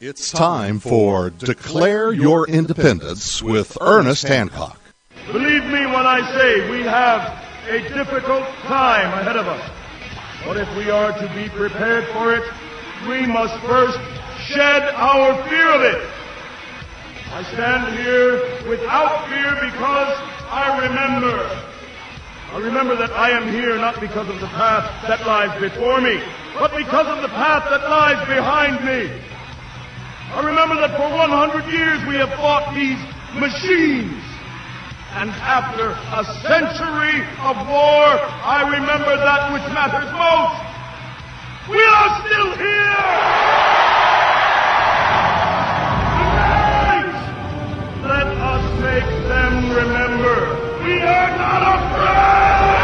It's time for Declare Your Independence with Ernest Hancock. Believe me when I say we have a difficult time ahead of us. But if we are to be prepared for it, we must first shed our fear of it. I stand here without fear because I remember that I am here not because of the path that lies before me, but because of the path that lies behind me. I remember that for 100 years we have fought these machines. And after a century of war, I remember that which matters most. We are still here! Tonight, let us make them remember we are not afraid!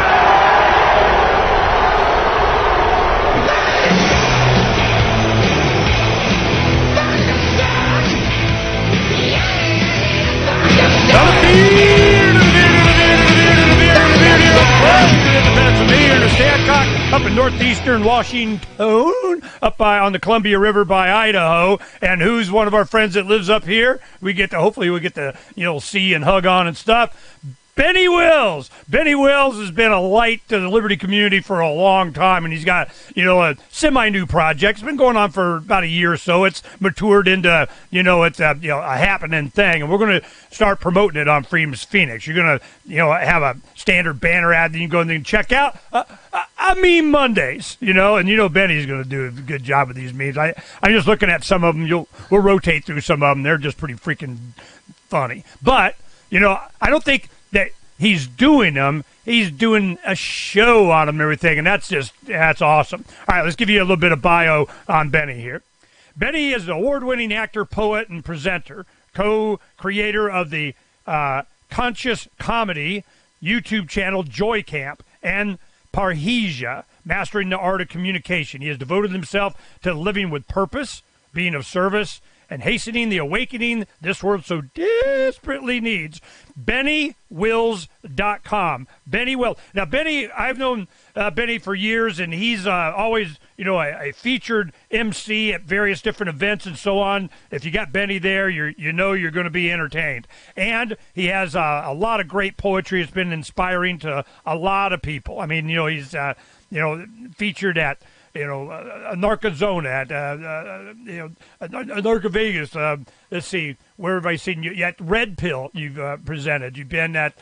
Up in northeastern Washington, up on the Columbia River by Idaho, and who's one of our friends that lives up here? Hopefully we get to see and hug on and stuff. Benny Wills. Benny Wills has been a light to the Liberty community for a long time, and he's got, a semi-new project. It's been going on for about a year or so. It's matured into, it's a happening thing, and we're going to start promoting it on Freedom's Phoenix. You're going to, have a standard banner ad that you can go and check out. Meme Mondays, and Benny's going to do a good job with these memes. I'm just looking at some of them. We'll rotate through some of them. They're just pretty freaking funny. But, I don't think that he's doing them. He's doing a show on them and everything, and that's awesome. All right, let's give you a little bit of bio on Benny here. Benny is an award-winning actor, poet, and presenter, co-creator of the conscious comedy YouTube channel Joy Camp and Parrhesia, mastering the art of communication. He has devoted himself to living with purpose, being of service, and hastening the awakening this world so desperately needs. BennyWills.com. Benny Wills. Now, Benny, I've known Benny for years, and he's always, a featured MC at various different events and so on. If you got Benny there, you're going to be entertained. And he has a lot of great poetry. It's been inspiring to a lot of people. I mean, he's, featured at Anarchazona, at Anarcha Vegas. Let's see, where have I seen you? At Red Pill, you've presented. You've been at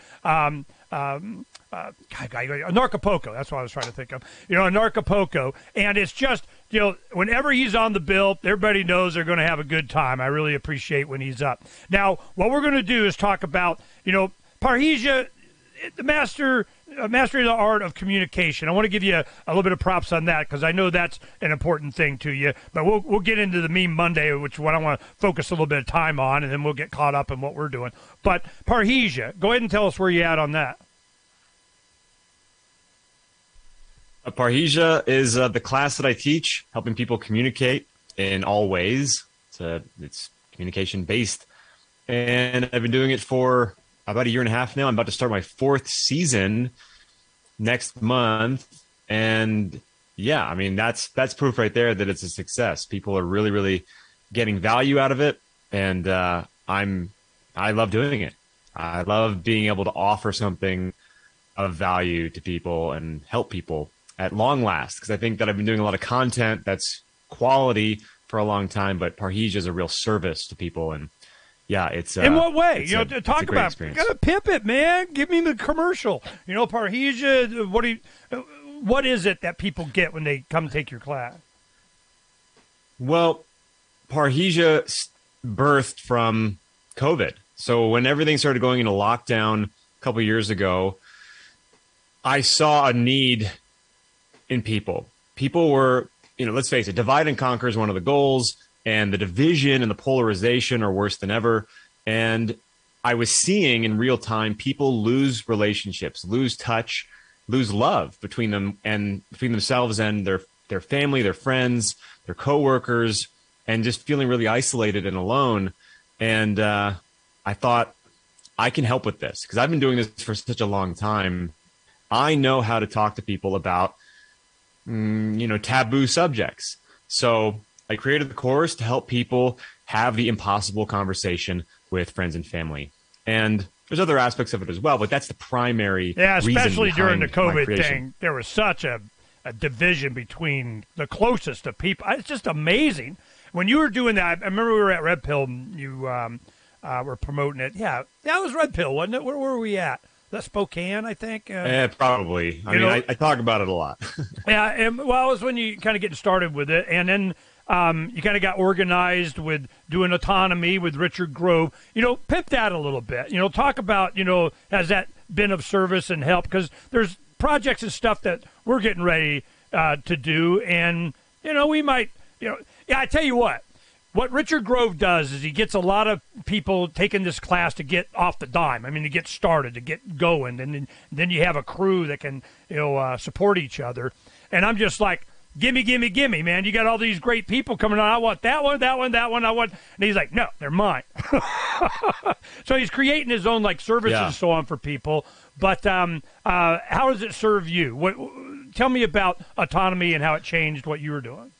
Anarchapulco. That's what I was trying to think of. Anarchapulco, and it's just whenever he's on the bill, everybody knows they're going to have a good time. I really appreciate when he's up. Now, what we're going to do is talk about Parrhesia, the mastering the art of communication. I want to give you a little bit of props on that because I know that's an important thing to you. But we'll get into the Meme Monday, which is what I want to focus a little bit of time on, and then we'll get caught up in what we're doing. But Parrhesia, go ahead and tell us where you're at on that. Parrhesia is the class that I teach, helping people communicate in all ways. It's communication based, and I've been doing it for about a year and a half now. I'm about to start my 4th season next month. And yeah, I mean, that's proof right there that it's a success. People are really, really getting value out of it. And I love doing it. I love being able to offer something of value to people and help people at long last. Because I think that I've been doing a lot of content that's quality for a long time, but Parrhesia is a real service to people. And yeah, it's in what way? Talk about experience. You gotta pimp it, man. Give me the commercial. Parrhesia. What is it that people get when they come take your class? Well, Parrhesia birthed from COVID. So when everything started going into lockdown a couple years ago, I saw a need in people. People were, let's face it, divide and conquer is one of the goals. And the division and the polarization are worse than ever. And I was seeing in real time people lose relationships, lose touch, lose love between themselves and their family, their friends, their coworkers, and just feeling really isolated and alone. And I thought, I can help with this because I've been doing this for such a long time. I know how to talk to people about, taboo subjects. So I created the course to help people have the impossible conversation with friends and family. And there's other aspects of it as well, but that's the primary reason especially during the behind my COVID creation. thing. There was such a division between the closest of people. It's just amazing. When you were doing that, I remember we were at Red Pill and you were promoting it. Yeah, that was Red Pill, wasn't it? Where were we at? That Spokane, I think. Probably. I talk about it a lot. Yeah, it was when you kind of getting started with it, and then you kind of got organized with doing autonomy with Richard Grove. Pimp that a little bit. Talk about, has that been of service and help? Because there's projects and stuff that we're getting ready to do, and, we might, I tell you what Richard Grove does is he gets a lot of people taking this class to get off the dime. I mean, to get started, to get going, and then you have a crew that can, support each other. And I'm just like, gimme, man. You got all these great people coming on. I want that one. I want, and he's like, no, they're mine. So he's creating his own services and so on for people. But how does it serve you? Tell me about autonomy and how it changed what you were doing.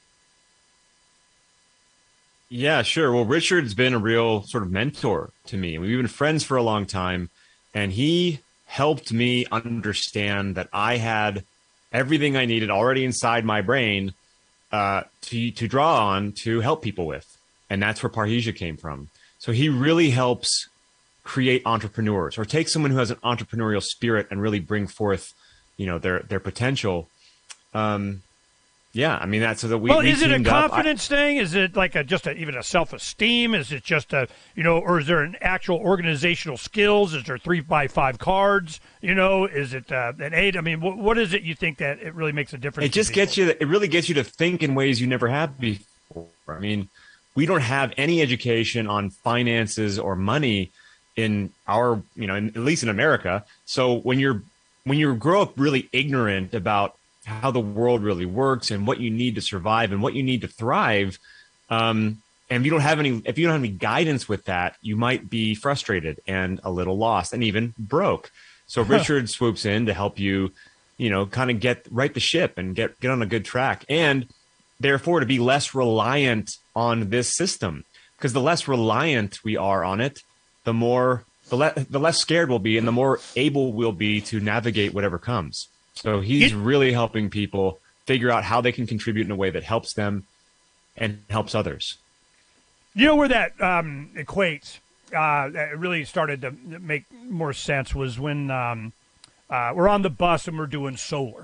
Yeah, sure. Well, Richard's been a real sort of mentor to me. We've been friends for a long time, and he helped me understand that I had everything I needed already inside my brain to draw on to help people with. And that's where Parrhesia came from. So he really helps create entrepreneurs, or take someone who has an entrepreneurial spirit and really bring forth, their potential. Yeah, I mean, that's so that we. Well, we is it a teamed up. confidence thing? Is it like even a self-esteem? Is it just or is there an actual organizational skills? Is there 3x5 cards? Is it an 8? I mean, what is it you think that it really makes a difference? It just gets you. It really gets you to think in ways you never have before. I mean, we don't have any education on finances or money in our, at least in America. So when you grow up really ignorant about how the world really works and what you need to survive and what you need to thrive, and if you don't have any guidance with that, you might be frustrated and a little lost and even broke. So Richard swoops in to help you, kind of right the ship and get on a good track, and therefore to be less reliant on this system. Because the less reliant we are on it, the less scared we'll be, and the more able we'll be to navigate whatever comes. So he's really helping people figure out how they can contribute in a way that helps them and helps others. Where that equates, that really started to make more sense was when we're on the bus and we're doing solar,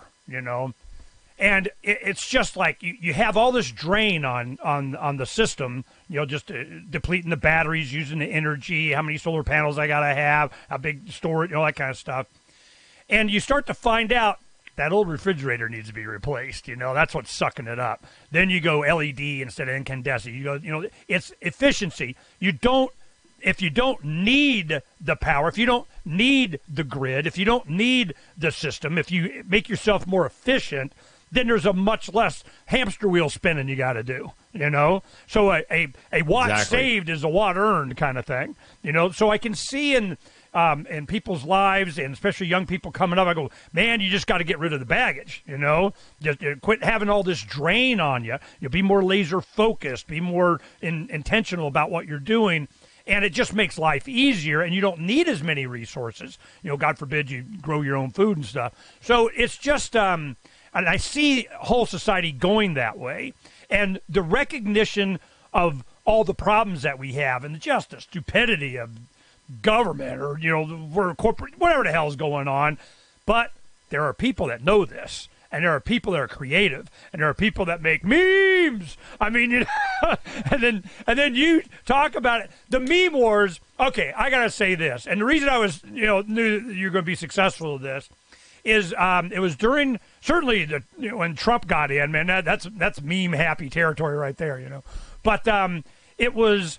and it's just like you have all this drain on the system, just depleting the batteries, using the energy, how many solar panels I got to have, how big storage, that kind of stuff. And you start to find out that old refrigerator needs to be replaced. That's what's sucking it up. Then you go LED instead of incandescent. You go, it's efficiency. If you don't need the power, if you don't need the grid, if you don't need the system, if you make yourself more efficient, then there's a much less hamster wheel spinning you got to do, So a watt saved is a watt earned kind of thing, So I can see in people's lives, and especially young people coming up, I go, man, you just got to get rid of the baggage, Just quit having all this drain on you. You'll be more laser focused, be more intentional about what you're doing, and it just makes life easier, and you don't need as many resources. God forbid you grow your own food and stuff. So it's just, and I see whole society going that way, and the recognition of all the problems that we have, and just the stupidity of government, or we're corporate, whatever the hell's going on. But there are people that know this, and there are people that are creative, and there are people that make memes. I mean, and then you talk about it, the meme wars. Okay, I gotta say this, and the reason I was knew that you're going to be successful with this is it was during certainly when Trump got in, man. That's meme happy territory right there, But it was.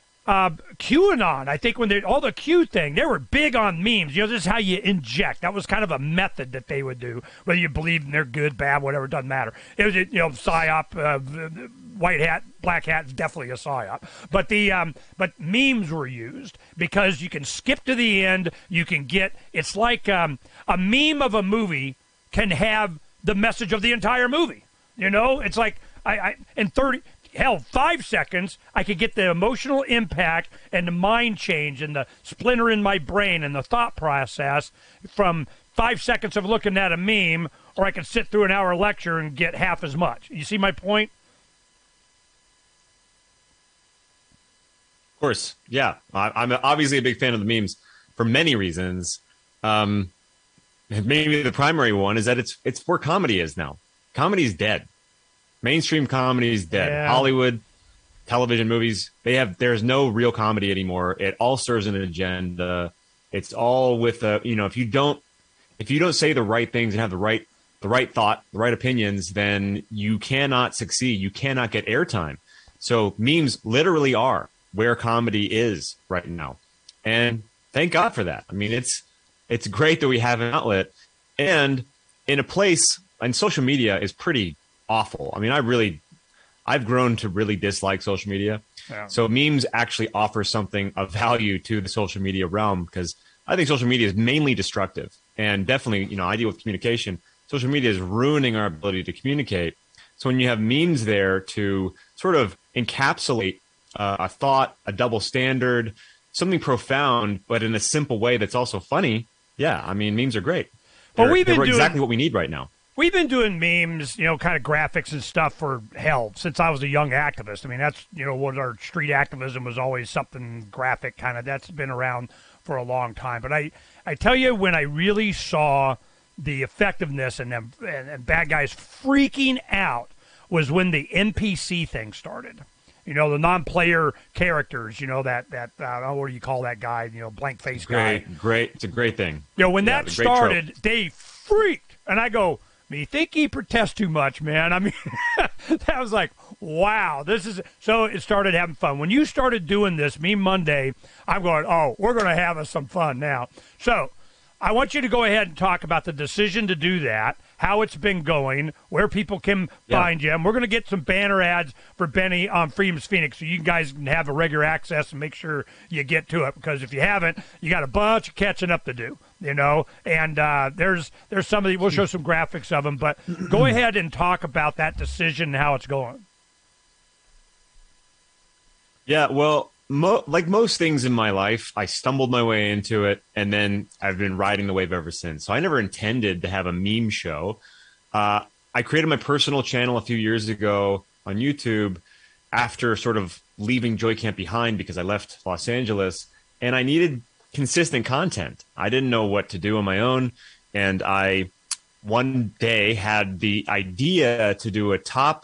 QAnon, I think when all the Q thing, they were big on memes. This is how you inject. That was kind of a method that they would do, whether you believe they're good, bad, whatever, it doesn't matter. It was, PSYOP, white hat, black hat is definitely a PSYOP. But memes were used because you can skip to the end. You can get, it's like a meme of a movie can have the message of the entire movie. It's like, hell, 5 seconds, I could get the emotional impact and the mind change and the splinter in my brain and the thought process from 5 seconds of looking at a meme, or I could sit through an hour lecture and get half as much. You see my point? Of course, yeah. I'm obviously a big fan of the memes for many reasons. Maybe the primary one is that it's where comedy is now. Comedy's dead. Mainstream comedy is dead. Yeah. Hollywood, television, movies, there's no real comedy anymore. It all serves an agenda. It's all with if you don't say the right things and have the right thought, the right opinions, then you cannot succeed. You cannot get airtime. So memes literally are where comedy is right now. And thank God for that. I mean, it's great that we have an outlet, and in a place, and social media is pretty awful. I mean, I've grown to really dislike social media. Yeah. So memes actually offer something of value to the social media realm, because I think social media is mainly destructive, and definitely, I deal with communication. Social media is ruining our ability to communicate. So when you have memes there to sort of encapsulate a thought, a double standard, something profound, but in a simple way that's also funny. Yeah, I mean, memes are great. But we've been they're doing exactly what we need right now. We've been doing memes, kind of graphics and stuff for hell since I was a young activist. I mean, that's what our street activism was always something graphic kind of. That's been around for a long time. But I tell you, when I really saw the effectiveness and bad guys freaking out was when the NPC thing started. The non-player characters, that what do you call that guy, blank face guy. Great. It's a great thing. When that started, they freaked. And I go, me think he protests too much, man. I mean, that was like, wow, this is, so it started having fun. When you started doing this, Meme Monday, I'm going, oh, we're going to have us some fun now. So I want you to go ahead and talk about the decision to do that, how it's been going, where people can find you. And we're going to get some banner ads for Benny on Freedom's Phoenix, so you guys can have a regular access and make sure you get to it, because if you haven't, you got a bunch of catching up to do, And there's some of the, we'll show some graphics of them, but go ahead and talk about that decision and how it's going. Yeah, well, like most things in my life, I stumbled my way into it, and then I've been riding the wave ever since. So I never intended to have a meme show. I created my personal channel a few years ago on YouTube after sort of leaving Joy Camp behind, because I left Los Angeles, and I needed consistent content. I didn't know what to do on my own, and I one day had the idea to do a top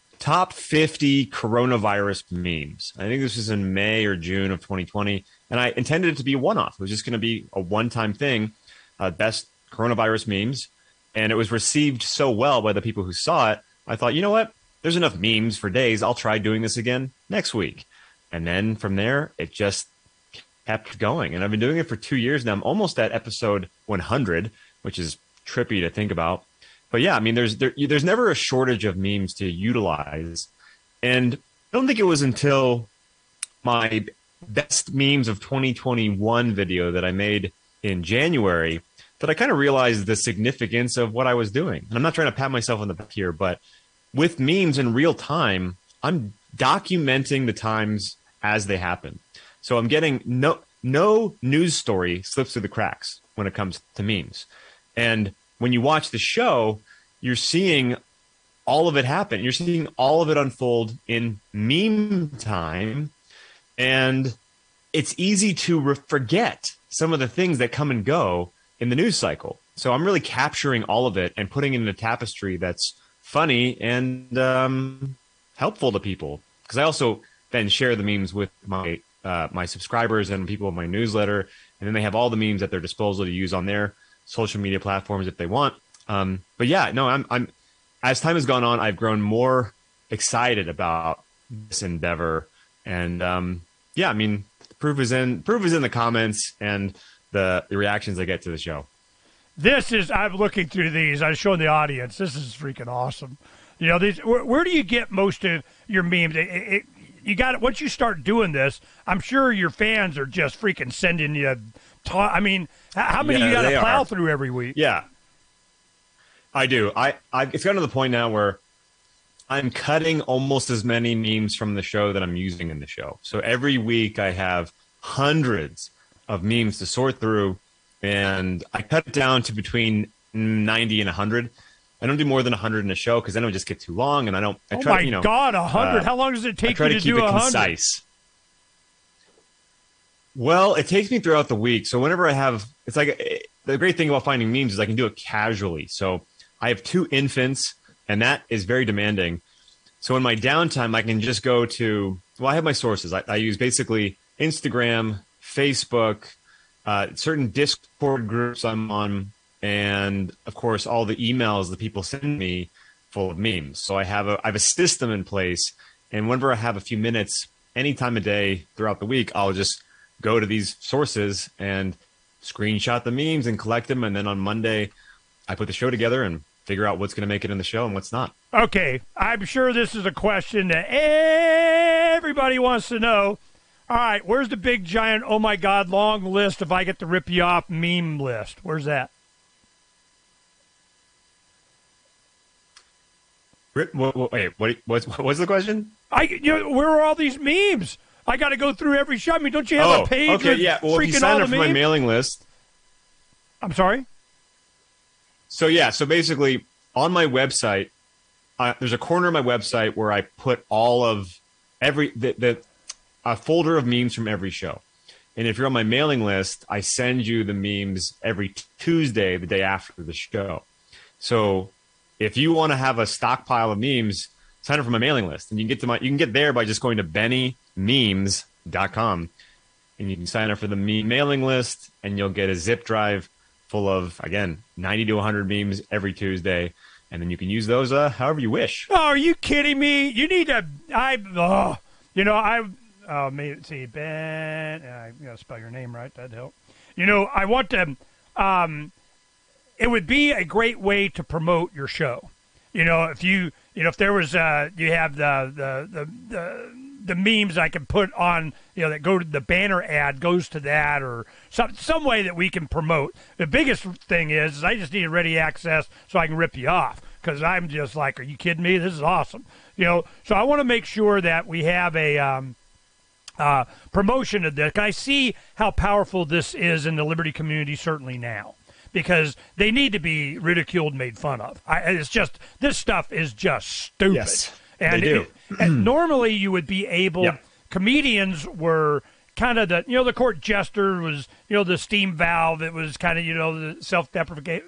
50 coronavirus memes. I think this was in May or June of 2020, and I intended it to be a one-off. It was just going to be a one-time thing, best coronavirus memes, and it was received so well by the people who saw it. I thought, you know what? There's enough memes for days. I'll try doing this again next week. And then from there, it just kept going, and I've been doing it for 2 years now. I'm almost at episode 100, which is trippy to think about. But yeah, I mean, there's never a shortage of memes to utilize. And I don't think it was until my best memes of 2021 video that I made in January that I kind of realized the significance of what I was doing. And I'm not trying to pat myself on the back here, but with memes in real time, I'm documenting the times as they happen. So I'm getting no news story slips through the cracks when it comes to memes. And when you watch the show, you're seeing all of it happen. You're seeing all of it unfold in meme time. And it's easy to forget some of the things that come and go in the news cycle. So I'm really capturing all of it and putting it in a tapestry that's funny and helpful to people. Because I also then share the memes with my subscribers and people in my newsletter. And then they have all the memes at their disposal to use on their social media platforms if they want. But yeah, no, I'm as time has gone on, I've grown more excited about this endeavor. And yeah, I mean, the proof is in the comments and the reactions I get to the show. I'm looking through these. I was showing the audience. This is freaking awesome. Where do you get most of your memes? You got it. Once you start doing this, I'm sure your fans are just freaking sending you. I mean, how many you got to plow through every week? Yeah, I do. It's gotten to the point now where I'm cutting almost as many memes from the show that I'm using in the show. So every week I have hundreds of memes to sort through, and I cut it down to between 90 and 100. I don't do more than 100 in a show because then it would just get too long, and I don't. I try, God, 100! How long does it take you to do 100? Concise. Well, it takes me throughout the week. So whenever I have, it's like the great thing about finding memes is I can do it casually. So I have 2 infants, and that is very demanding. So in my downtime, I can just go to, well, I have my sources. I use basically Instagram, Facebook, certain Discord groups I'm on, and of course, all the emails that people send me full of memes. So I have a system in place, and whenever I have a few minutes, any time of day throughout the week, I'll just go to these sources and screenshot the memes and collect them. And then on Monday, I put the show together and figure out what's going to make it in the show and what's not. Okay. I'm sure this is a question that everybody wants to know. All right. Where's the big, giant, oh, my God, long list if I get to rip you off meme list? Where's that? Wait, what's the question? Where are all these memes? I got to go through every show. I mean, don't you have a page? Okay, yeah. Well, if you sign up for my mailing list. I'm sorry? So basically on my website, there's a corner of my website where I put all of a folder of memes from every show. And if you're on my mailing list, I send you the memes every Tuesday, the day after the show. So if you want to have a stockpile of memes, sign up for my mailing list, and you can get there by just going to bennymemes.com, and you can sign up for the meme mailing list, and you'll get a zip drive full of, again, 90 to 100 memes every Tuesday, and then you can use those however you wish. Oh, are you kidding me? You need to. Maybe see Ben. I gotta spell your name right. That'd help. I want to. It would be a great way to promote your show. If there was, you have the memes I can put on, that go to the banner ad goes to that, or some way that we can promote. The biggest thing is I just need ready access so I can rip you off, because I'm just like, are you kidding me? This is awesome. So I want to make sure that we have a promotion of this. I see how powerful this is in the Liberty community, certainly now, because they need to be ridiculed, made fun of. This stuff is just stupid. Yes, and they do. And normally you would be able, comedians were kind of the court jester was, the steam valve. It was kind of, the self-deprecate,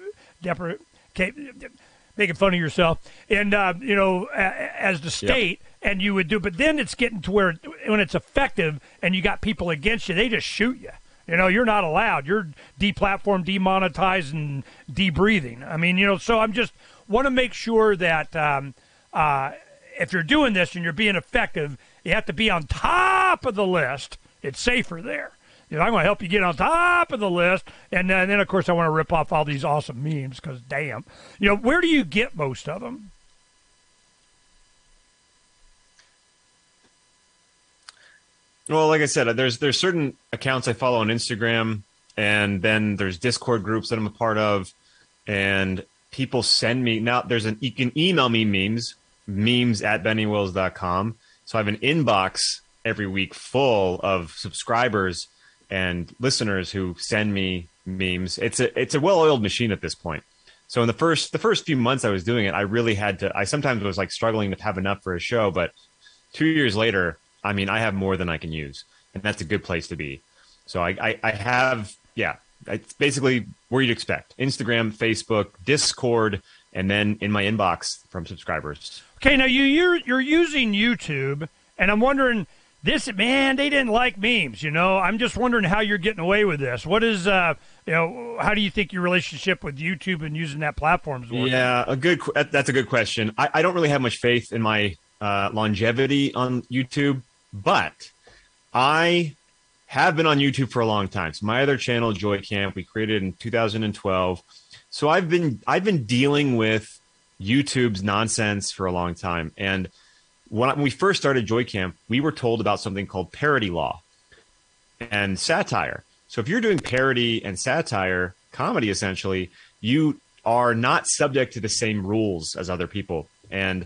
making fun of yourself. And, as the state, and you would do, but then it's getting to where when it's effective and you got people against you, they just shoot you. You're not allowed. You're deplatformed, demonetized, and debreathing. I mean, so I'm just want to make sure that if you're doing this and you're being effective, you have to be on top of the list. It's safer there. I'm going to help you get on top of the list. And then, of course, I want to rip off all these awesome memes because, damn. Where do you get most of them? Well, like I said, there's certain accounts I follow on Instagram, and then there's Discord groups that I'm a part of, and people send me. Now, you can email me memes@bennywills.com. So I have an inbox every week full of subscribers and listeners who send me memes. It's a well-oiled machine at this point. So in the first few months I was doing it, I really had to. I sometimes was like struggling to have enough for a show, but 2 years later, I mean, I have more than I can use, and that's a good place to be. So I have, it's basically where you'd expect: Instagram, Facebook, Discord, and then in my inbox from subscribers. Okay, now you're using YouTube, and I'm wondering, they didn't like memes. I'm just wondering how you're getting away with this. What is, how do you think your relationship with YouTube and using that platform is working? Yeah, that's a good question. I don't really have much faith in my longevity on YouTube. But I have been on YouTube for a long time. So my other channel, Joy Camp, we created in 2012. So I've been dealing with YouTube's nonsense for a long time. And when we first started Joy Camp, we were told about something called parody law and satire. So if you're doing parody and satire, comedy essentially, you are not subject to the same rules as other people. And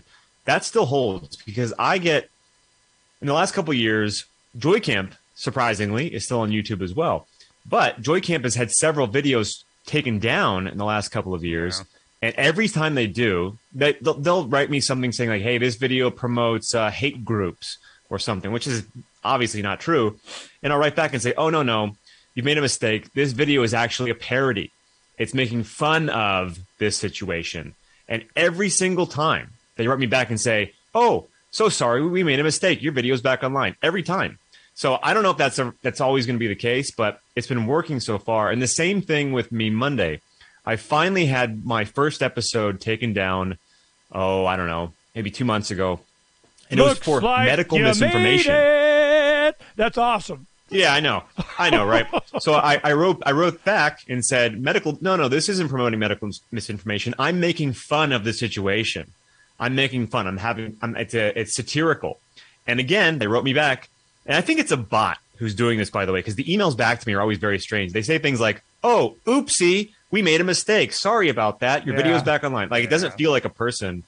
that still holds because I get, in the last couple of years, Joycamp, surprisingly, is still on YouTube as well. But Joycamp has had several videos taken down in the last couple of years. Yeah. And every time they do, they'll write me something saying like, hey, this video promotes hate groups or something, which is obviously not true. And I'll write back and say, oh, no, you've made a mistake. This video is actually a parody. It's making fun of this situation. And every single time they write me back and say, oh, so sorry, we made a mistake. Your video's back online. Every time. So I don't know if that's always going to be the case, but it's been working so far. And the same thing with Meme Monday. I finally had my first episode taken down, I don't know, maybe 2 months ago. And it was for medical misinformation. Made it. That's awesome. Yeah, I know, right? So I wrote back and said, no, this isn't promoting medical misinformation. I'm making fun of the situation. I'm making fun. It's satirical. And again, they wrote me back, and I think it's a bot who's doing this, by the way, because the emails back to me are always very strange. They say things like, oh, oopsie, we made a mistake. Sorry about that. Your video's back online. Like, it doesn't feel like a person.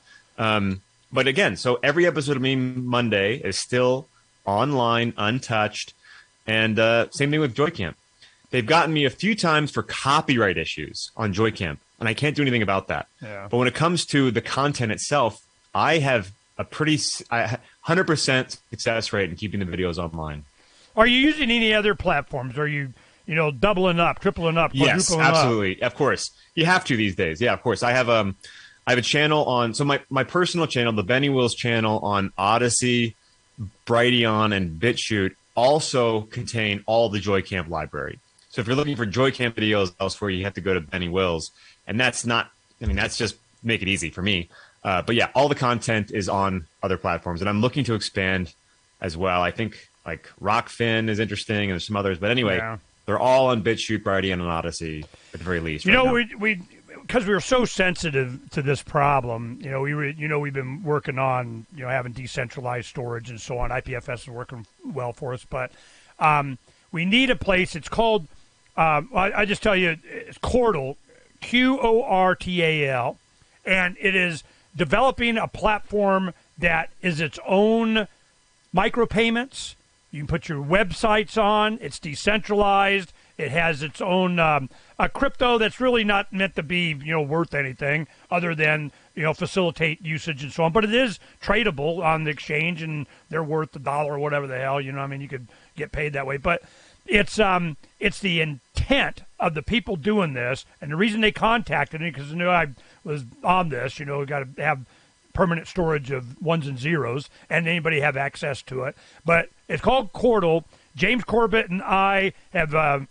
But again, so every episode of Meme Monday is still online, untouched. And same thing with Joycamp. They've gotten me a few times for copyright issues on Joycamp, and I can't do anything about that. Yeah. But when it comes to the content itself, I have a pretty 100% success rate in keeping the videos online. Are you using any other platforms? Are you doubling up, tripling up, quadrupling up? Yes, absolutely. Of course. You have to these days. Yeah, of course. I have a channel on, so my personal channel, the Benny Wills channel on Odyssey, Brighteon, and BitChute also contain all the Joycamp library. So if you're looking for Joycamp videos elsewhere, you have to go to Benny Wills. And that's just make it easy for me. But yeah, all the content is on other platforms. And I'm looking to expand as well. I think like Rockfin is interesting and there's some others. But anyway, they're all on BitChute, Brighteon, and Odyssey at the very least. Because we were so sensitive to this problem, we've been working on, having decentralized storage and so on. IPFS is working well for us, but we need a place. It's called, I just tell you, it's Qortal, Qortal, and it is developing a platform that is its own micropayments. You can put your websites on. It's decentralized. It has its own a crypto that's really not meant to be, worth anything other than, facilitate usage and so on. But it is tradable on the exchange, and they're worth $1 or whatever the hell. You could get paid that way. But it's the intent of the people doing this, and the reason they contacted me because I was on this. We got to have permanent storage of ones and zeros, and anybody have access to it. But it's called Qortal. James Corbett and I have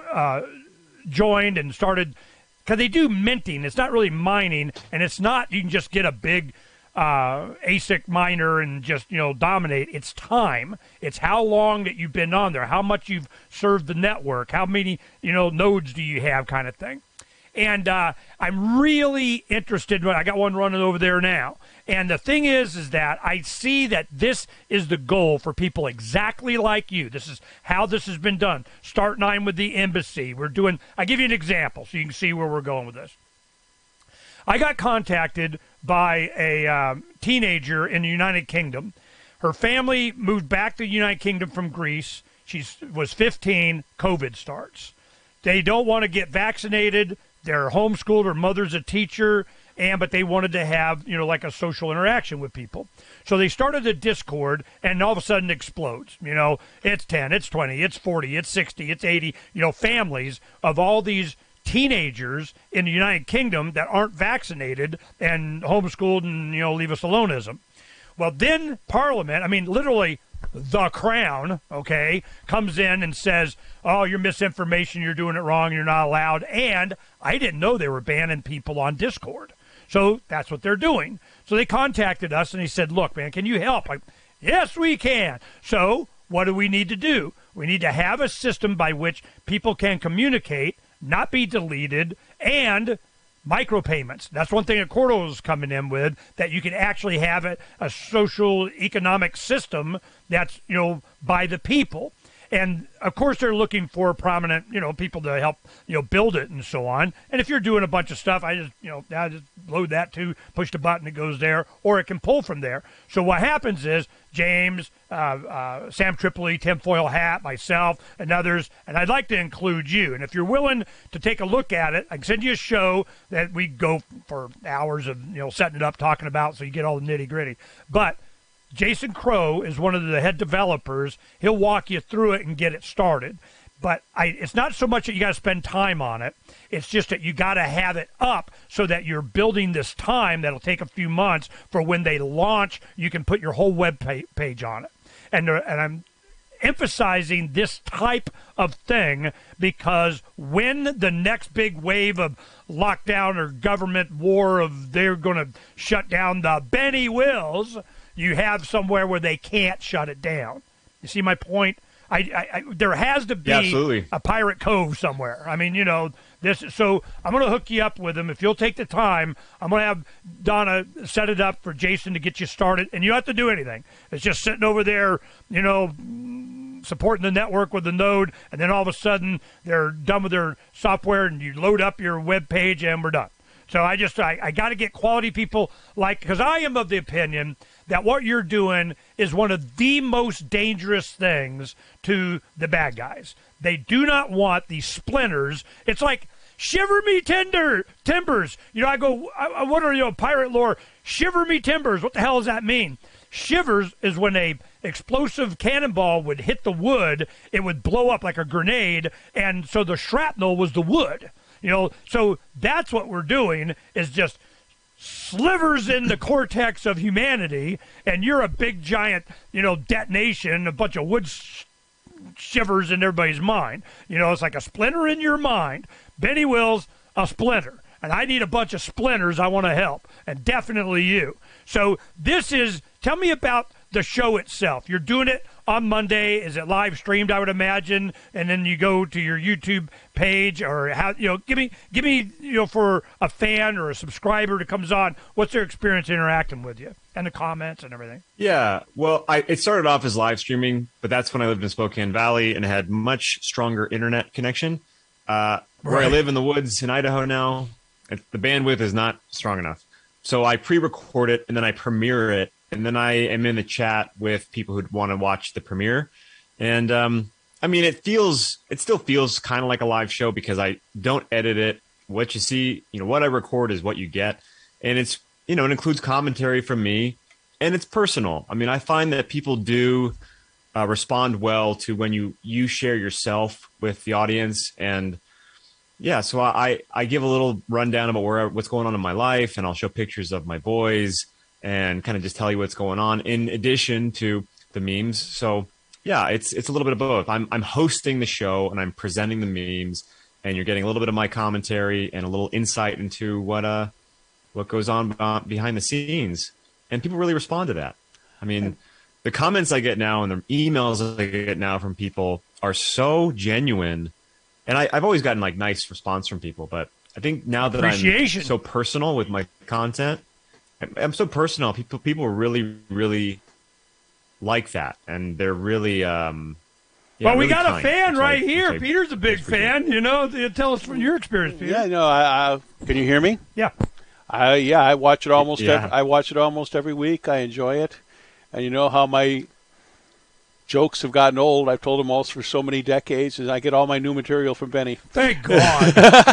joined and started because they do minting. It's not really mining, and it's not you can just get a big ASIC miner and just dominate. It's time. It's how long that you've been on there, how much you've served the network, how many nodes do you have, kind of thing. And I'm really interested. I got one running over there now. And the thing is that I see that this is the goal for people exactly like you. This is how this has been done. Start9 with the embassy. I give you an example so you can see where we're going with this. I got contacted by a teenager in the United Kingdom. Her family moved back to the United Kingdom from Greece. She was 15. COVID starts. They don't want to get vaccinated. They're homeschooled. Her mother's a teacher. But they wanted to have, like a social interaction with people. So they started a Discord, and all of a sudden it explodes. It's 10, it's 20, it's 40, it's 60, it's 80, families of all these teenagers in the United Kingdom that aren't vaccinated and homeschooled and, leave us aloneism. Well, then Parliament, literally the Crown, comes in and says, oh, you're misinformation, you're doing it wrong, you're not allowed. And I didn't know they were banning people on Discord. So that's what they're doing. So they contacted us, and he said, look, man, can you help? Yes, we can. So what do we need to do? We need to have a system by which people can communicate, not be deleted, and micropayments. That's one thing that Qortal is coming in with, that you can actually have a social economic system that's, by the people. And of course, they're looking for prominent, people to help, build it and so on. And if you're doing a bunch of stuff, I just load that too, push the button, it goes there, or it can pull from there. So what happens is James, Sam Tripoli, Tim Foyle Hat, myself, and others, and I'd like to include you. And if you're willing to take a look at it, I can send you a show that we go for hours of, setting it up, talking about, so you get all the nitty gritty. But Jason Crow is one of the head developers. He'll walk you through it and get it started. But it's not so much that you got to spend time on it. It's just that you got to have it up so that you're building this time that'll take a few months for when they launch, you can put your whole web page on it. And I'm emphasizing this type of thing because when the next big wave of lockdown or government war of they're going to shut down the Benny Wills, you have somewhere where they can't shut it down. You see my point? There has to be a Pirate Cove somewhere. I mean, so I'm going to hook you up with them. If you'll take the time, I'm going to have Donna set it up for Jason to get you started, and you don't have to do anything. It's just sitting over there, supporting the network with the node, and then all of a sudden they're done with their software, and you load up your web page, and we're done. So I got to get quality people because I am of the opinion that what you're doing is one of the most dangerous things to the bad guys. They do not want these splinters. It's like, shiver me timbers. I wonder, pirate lore, shiver me timbers. What the hell does that mean? Shivers is when a explosive cannonball would hit the wood, it would blow up like a grenade, and so the shrapnel was the wood. So that's what we're doing is just slivers in the cortex of humanity, and you're a big giant, detonation, a bunch of wood shivers in everybody's mind. It's like a splinter in your mind. Benny Wills, a splinter. And I need a bunch of splinters I want to help, and definitely you. So tell me about the show itself. You're doing it on Monday. Is it live streamed, I would imagine? And then you go to your YouTube page, or how, give me, for a fan or a subscriber that comes on, what's their experience interacting with you and the comments and everything? Yeah. Well, it started off as live streaming, but that's when I lived in Spokane Valley and had much stronger internet connection. Where I live in the woods in Idaho now, the bandwidth is not strong enough. So I pre-record it and then I premiere it. And then I am in the chat with people who want to watch the premiere. And it still feels kind of like a live show because I don't edit it. What you see, what I record is what you get. And it's, it includes commentary from me, and it's personal. I mean, I find that people do respond well to when you share yourself with the audience. And yeah, so I give a little rundown about what's going on in my life, and I'll show pictures of my boys and kind of just tell you what's going on in addition to the memes. So yeah, it's a little bit of both. I'm hosting the show and I'm presenting the memes, and you're getting a little bit of my commentary and a little insight into what goes on behind the scenes. And people really respond to that. I mean, the comments I get now and the emails I get now from people are so genuine. And I've always gotten like nice response from people, but I think now that I'm so personal with my content, I'm so personal. People really, really like that, and they're really. Well, we really got kind, a fan right here. Peter's a big fan. Tell us from your experience, Peter. Yeah, no. Can you hear me? Yeah. I watch it almost. I watch it almost every week. I enjoy it, and you know how my jokes have gotten old. I've told them all for so many decades, and I get all my new material from Benny. Thank God.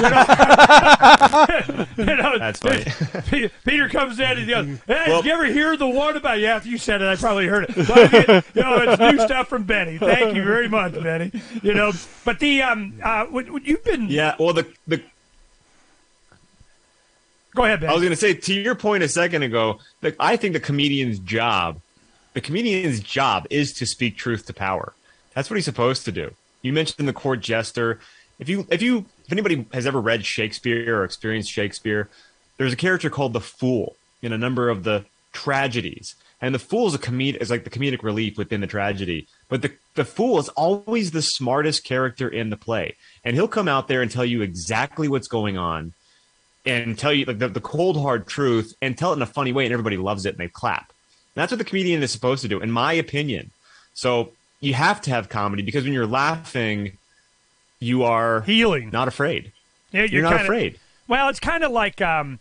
That's funny. Peter comes in and he goes, hey, did you ever hear the one about, after you said it, I probably heard it. But it's new stuff from Benny. Thank you very much, Benny. But you've been. Yeah, well, the Go ahead, Benny. I was going to say, to your point a second ago, I think the comedian's job is to speak truth to power. That's what he's supposed to do. You mentioned the court jester. If anybody has ever read Shakespeare or experienced Shakespeare, there's a character called the Fool in a number of the tragedies. And the Fool is like the comedic relief within the tragedy. But the Fool is always the smartest character in the play. And he'll come out there and tell you exactly what's going on and tell you like the cold, hard truth and tell it in a funny way, and everybody loves it and they clap. That's what the comedian is supposed to do, in my opinion. So, you have to have comedy because when you're laughing, you are healing, not afraid. Yeah, you're not afraid. Well, it's kind of like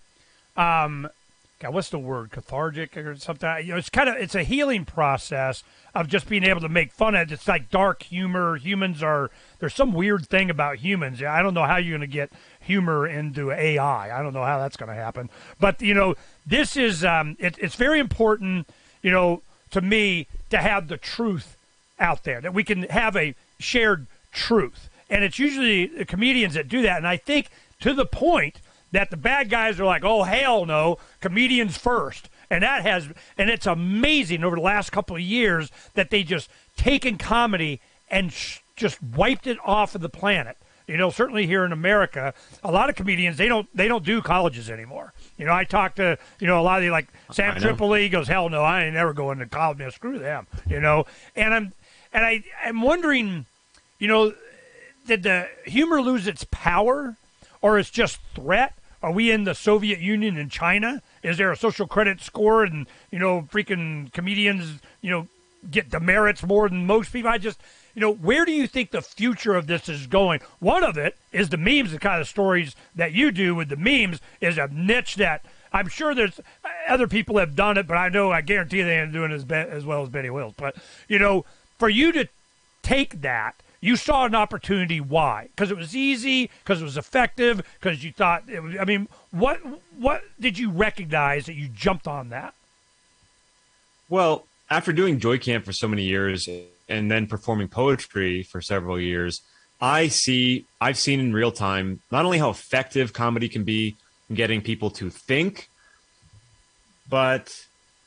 God, what's the word? Cathartic or something? It's a healing process of just being able to make fun of it. It's like dark humor. There's some weird thing about humans. I don't know how you're going to get humor into AI. I don't know how that's going to happen. But, this is, it's very important, to me, to have the truth out there, that we can have a shared truth. And it's usually the comedians that do that. And I think to the point that the bad guys are like, oh, hell no, comedians first. And it's amazing over the last couple of years that they just taken comedy and just wiped it off of the planet. Certainly here in America, a lot of comedians, they don't do colleges anymore. I talk to, a lot of the, like Sam Tripoli goes, hell no, I ain't never going to college. Man, screw them, and I'm wondering, did the humor lose its power or it's just threat? Are we in the Soviet Union and China? Is there a social credit score and, freaking comedians, get demerits more than most people? Where do you think the future of this is going? One of it is the memes, the kind of stories that you do with the memes is a niche that I'm sure there's other people have done it, but I guarantee they ain't doing it as well as Benny Wills. But, for you to take that, you saw an opportunity. Why? Because it was easy, because it was effective, because you thought it was, what did you recognize that you jumped on that? Well, after doing Joy Camp for so many years and then performing poetry for several years, I've seen in real time not only how effective comedy can be in getting people to think, but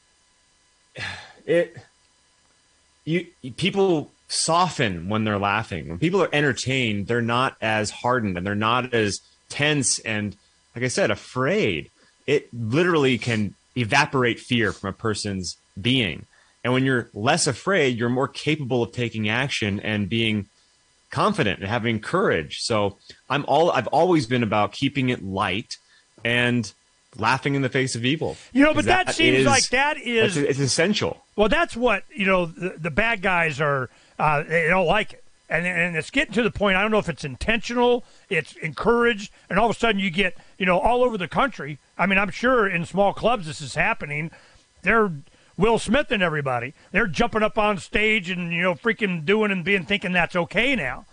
people soften when they're laughing. When people are entertained, they're not as hardened and they're not as tense and, like I said, afraid. It literally can evaporate fear from a person's being. And when you're less afraid, you're more capable of taking action and being confident and having courage. So I've always been about keeping it light and laughing in the face of evil. But that seems like it's essential. Well, that's what, the bad guys are, they don't like it. And it's getting to the point, I don't know if it's intentional, it's encouraged, and all of a sudden you get, all over the country. I'm sure in small clubs this is happening. They're Will Smith and everybody. They're jumping up on stage and, freaking doing and thinking that's okay now.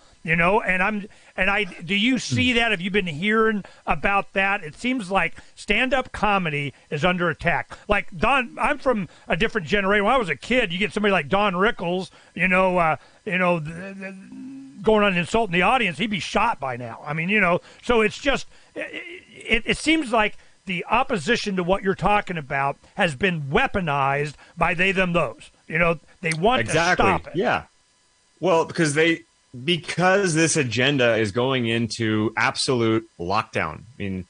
Do you see that? Have you been hearing about that? It seems like stand-up comedy is under attack. Like I'm from a different generation. When I was a kid, you get somebody like Don Rickles, going on and insulting the audience, he'd be shot by now. So it's just, it seems like the opposition to what you're talking about has been weaponized by they, them, those. They want to stop it. Yeah. Well, because this agenda is going into absolute lockdown.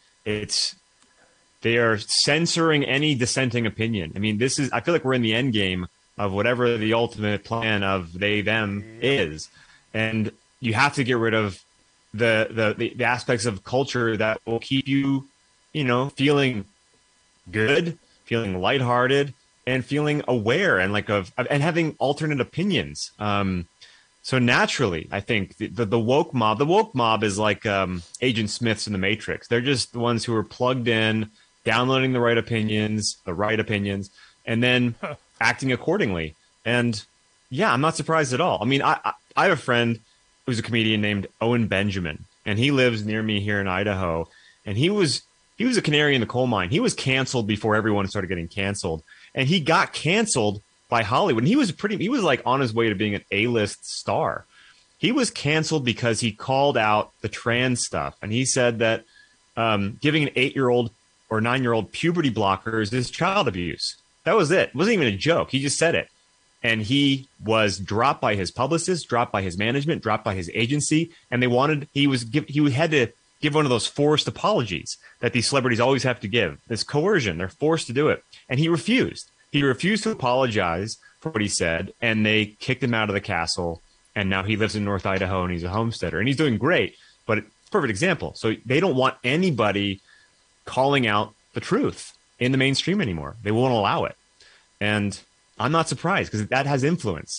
They are censoring any dissenting opinion. I feel like we're in the end game of whatever the ultimate plan of they, them is. And you have to get rid of the aspects of culture that will keep you, feeling good, feeling lighthearted, and feeling aware and and having alternate opinions. So naturally, I think the woke mob is like Agent Smiths in the Matrix. They're just the ones who are plugged in, downloading the right opinions, and then acting accordingly. And yeah, I'm not surprised at all. I have a friend who's a comedian named Owen Benjamin, and he lives near me here in Idaho. And he was a canary in the coal mine. He was canceled before everyone started getting canceled, and he got canceled by Hollywood. And he was like on his way to being an A-list star. He was canceled because he called out the trans stuff. And he said that giving an 8-year-old or 9-year-old puberty blockers is child abuse. That was it. It wasn't even a joke. He just said it. And he was dropped by his publicist, dropped by his management, dropped by his agency. And he had to give one of those forced apologies that these celebrities always have to give. This coercion. They're forced to do it. And he refused. He refused to apologize for what he said, and they kicked him out of the castle, and now he lives in North Idaho, and he's a homesteader, and he's doing great, but it's a perfect example. So they don't want anybody calling out the truth in the mainstream anymore. They won't allow it. And I'm not surprised, because that has influence.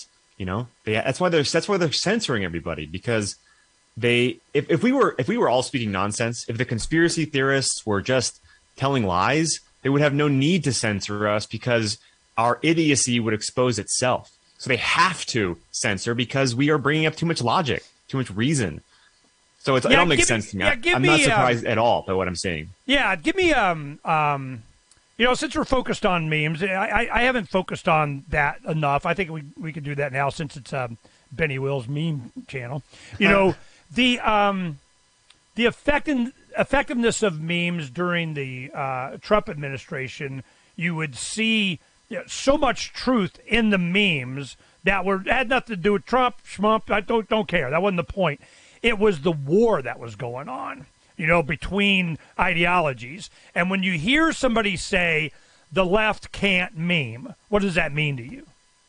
That's why they're censoring everybody, because if we were all speaking nonsense, if the conspiracy theorists were just telling lies, they would have no need to censor us because our idiocy would expose itself. So they have to censor because we are bringing up too much logic, too much reason. So it all makes sense to me. I'm not surprised at all by what I'm saying. Yeah, give me since we're focused on memes, I haven't focused on that enough. I think we could do that now since it's Benny Will's meme channel. The effectiveness of memes during the Trump administration, you would see so much truth in the memes that had nothing to do with Trump, Schmump. I don't care. That wasn't the point. It was the war that was going on, between ideologies. And when you hear somebody say the left can't meme, what does that mean to you?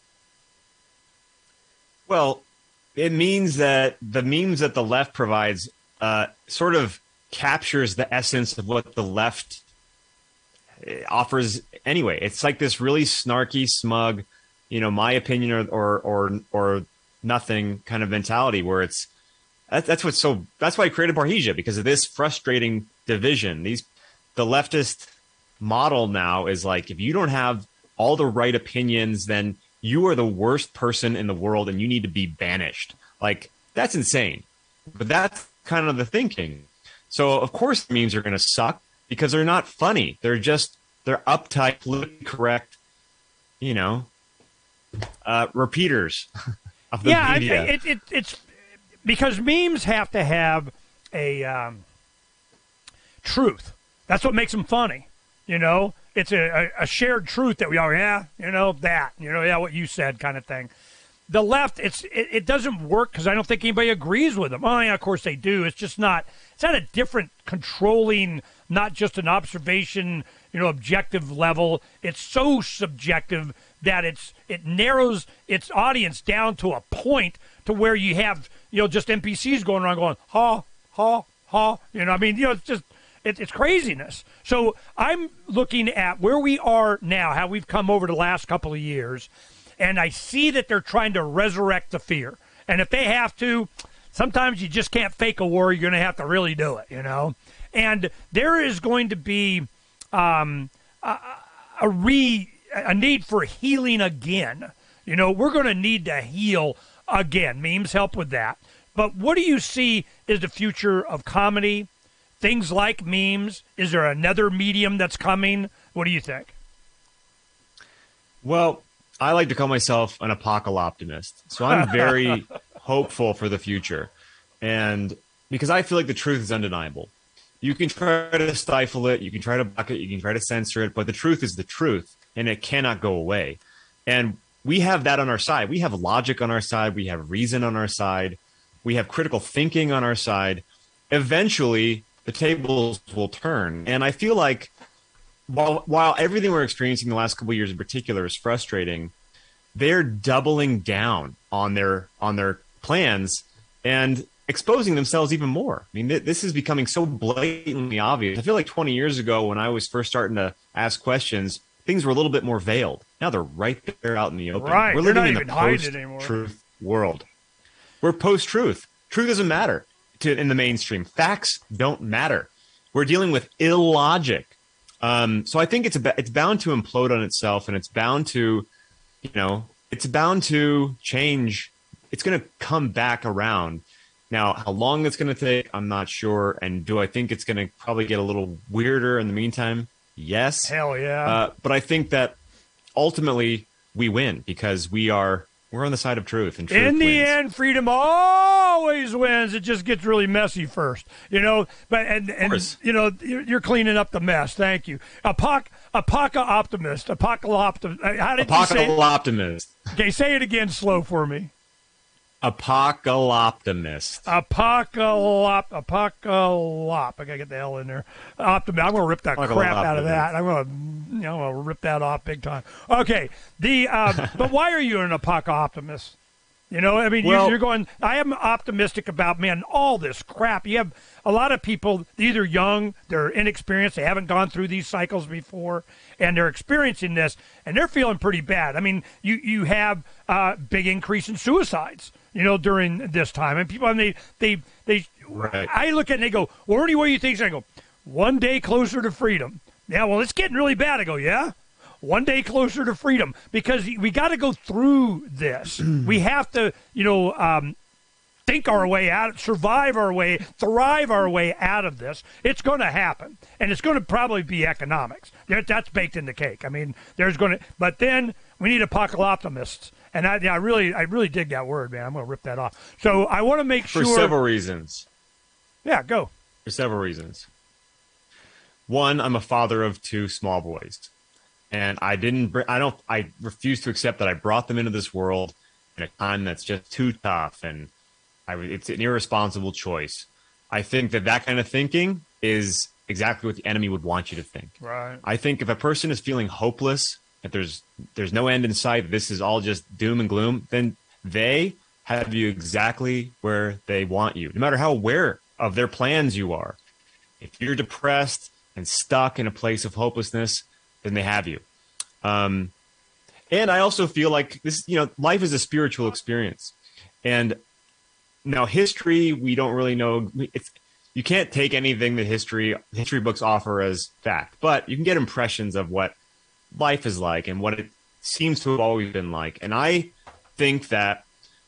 Well, it means that the memes that the left provides sort of captures the essence of what the left offers anyway. It's like this really snarky, smug, my opinion or nothing kind of mentality where that's why I created Parrhesia, because of this frustrating division. The leftist model now is like, if you don't have all the right opinions, then you are the worst person in the world and you need to be banished. Like, that's insane. But that's kind of the thinking. So of course memes are going to suck because they're not funny. They're uptight, politically correct, repeaters of the media. It's because memes have to have a truth. That's what makes them funny. It's a shared truth that we all, what you said kind of thing. The left, it doesn't work because I don't think anybody agrees with them. Oh, yeah, of course they do. It's just not. It's at a different controlling, not just an observation, objective level. It's so subjective that it narrows its audience down to a point to where you have just NPCs going around going ha ha ha. It's just it's craziness. So I'm looking at where we are now, how we've come over the last couple of years. And I see that they're trying to resurrect the fear. And if they have to, sometimes you just can't fake a war. You're going to have to really do it, And there is going to be a need for healing again. We're going to need to heal again. Memes help with that. But what do you see is the future of comedy? Things like memes? Is there another medium that's coming? What do you think? Well, I like to call myself an apocalyptomist. So I'm very hopeful for the future. And because I feel like the truth is undeniable. You can try to stifle it, you can try to block it, you can try to censor it, but the truth is the truth, and it cannot go away. And we have that on our side. We have logic on our side. We have reason on our side. We have critical thinking on our side. Eventually, the tables will turn. And I feel like while everything we're experiencing the last couple of years in particular is frustrating, they're doubling down on their plans and exposing themselves even more. I mean, this is becoming so blatantly obvious. I feel like 20 years ago when I was first starting to ask questions, things were a little bit more veiled. Now they're right there out in the open. Right. We're living in the post-truth world. We're post-truth. Truth doesn't matter in the mainstream. Facts don't matter. We're dealing with illogic. So I think it's bound to implode on itself, and it's bound to, change. It's going to come back around. Now, how long it's going to take, I'm not sure. And do I think it's going to probably get a little weirder in the meantime? Yes. Hell yeah. But I think that ultimately we win because we're on the side of truth, and truth in the wins. end, freedom always wins. It just gets really messy first, But you're cleaning up the mess. Thank you, optimist. How did you say it? Optimist. Okay, say it again, slow for me. Apocalyptimist. Apocalypse. I gotta get the L in there. Optimist. I'm gonna rip that crap out of that. I'm gonna rip that off big time. Okay. But why are you an apocalyptimist? You know, I mean, Well, you're going, I am optimistic about, man, all this crap. You have a lot of people, either young, they're inexperienced, they haven't gone through these cycles before, and they're experiencing this, and they're feeling pretty bad. I mean, you have big increase in suicides, you know, during this time. And people, I mean, they Right. I look at it and they go, well, Ernie, what do you think? So I go, one day closer to freedom. Yeah, well, it's getting really bad. I go, yeah. One day closer to freedom, because we got to go through this. We have to, you know, think our way out, survive our way, thrive our way out of this. It's going to happen, and it's going to probably be economics. That's baked in the cake. I mean, but then we need apocalyptimists, and I really dig that word, man. I'm going to rip that off. So I want to make sure. For several reasons. Yeah, go. For several reasons. One, I'm a father of 2 small boys. And I refuse to accept that I brought them into this world in a time that's just too tough, and it's an irresponsible choice. I think that kind of thinking is exactly what the enemy would want you to think. Right. I think if a person is feeling hopeless, if there's no end in sight, this is all just doom and gloom, then they have you exactly where they want you, no matter how aware of their plans you are. If you're depressed and stuck in a place of hopelessness, then they have you. And I also feel like this, you know, life is a spiritual experience. And now history, we don't really know. You can't take anything that history books offer as fact, but you can get impressions of what life is like and what it seems to have always been like. And I think that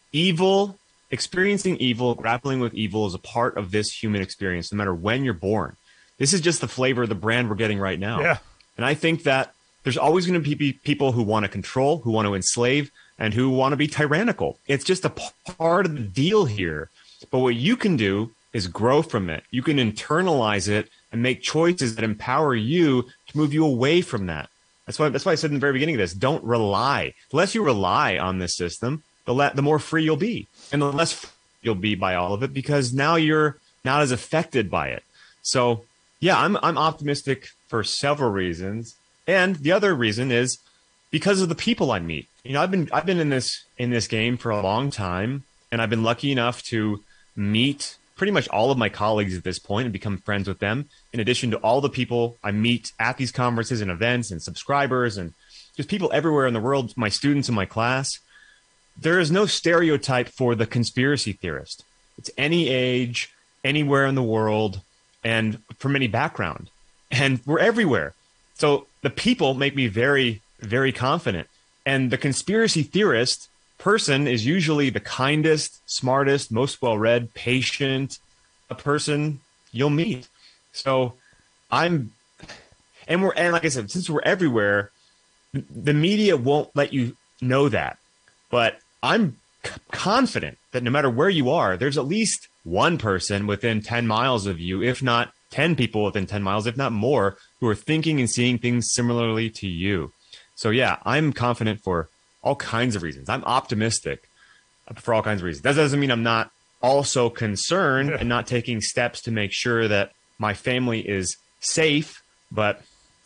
experiencing evil, grappling with evil is a part of this human experience, no matter when you're born. This is just the flavor of the brand we're getting right now. Yeah. And I think that there's always going to be people who want to control, who want to enslave, and who want to be tyrannical. It's just a part of the deal here. But what you can do is grow from it. You can internalize it and make choices that empower you to move you away from that. That's why I said in the very beginning of this, don't rely. The less you rely on this system, the more free you'll be. And the less free you'll be by all of it, because now you're not as affected by it. So yeah, I'm optimistic for several reasons, and the other reason is because of the people I meet. You know, I've been in this game for a long time, and I've been lucky enough to meet pretty much all of my colleagues at this point and become friends with them. In addition to all the people I meet at these conferences and events, and subscribers, and just people everywhere in the world, my students in my class. There is no stereotype for the conspiracy theorist. It's any age, anywhere in the world, and from any background. And we're everywhere. So the people make me very, very confident. And the conspiracy theorist person is usually the kindest, smartest, most well-read, patient a person you'll meet. So and like I said, since we're everywhere, the media won't let you know that. But I'm confident that no matter where you are, there's at least one person within 10 miles of you, if not 10 people within 10 miles, if not more, who are thinking and seeing things similarly to you. So yeah, I'm confident for all kinds of reasons. I'm optimistic for all kinds of reasons. That doesn't mean I'm not also concerned and not taking steps to make sure that my family is safe, but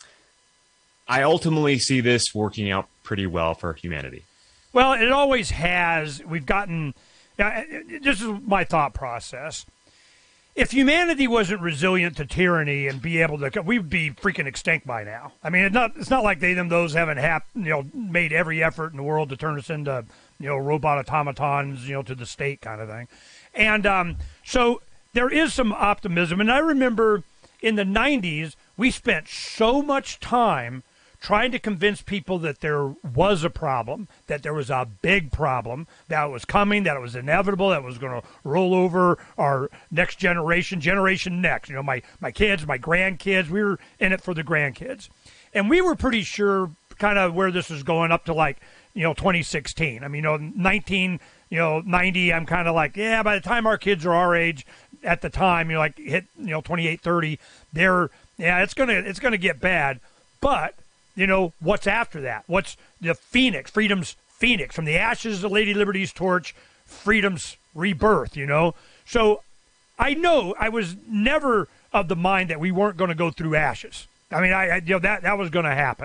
I ultimately see this working out pretty well for humanity. Well, it always has. We've gotten, this is my thought process. If humanity wasn't resilient to tyranny and be able to, we'd be freaking extinct by now. I mean, it's not like those haven't made every effort in the world to turn us into, robot automatons, to the state kind of thing. And so there is some optimism. And I remember in the 90s, we spent so much time trying to convince people that there was a problem, that there was a big problem, that it was coming, that it was inevitable, that it was going to roll over our next generation next. My kids, my grandkids, we were in it for the grandkids. And we were pretty sure kind of where this was going up to 2016. I mean, 1990, I'm kind of like, yeah, by the time our kids are our age at the time, hit, 28, 30, it's going to get bad. But what's after that? What's the phoenix, freedom's phoenix, from the ashes of Lady Liberty's torch, freedom's rebirth, So I know I was never of the mind that we weren't going to go through ashes. I mean, that was going to happen.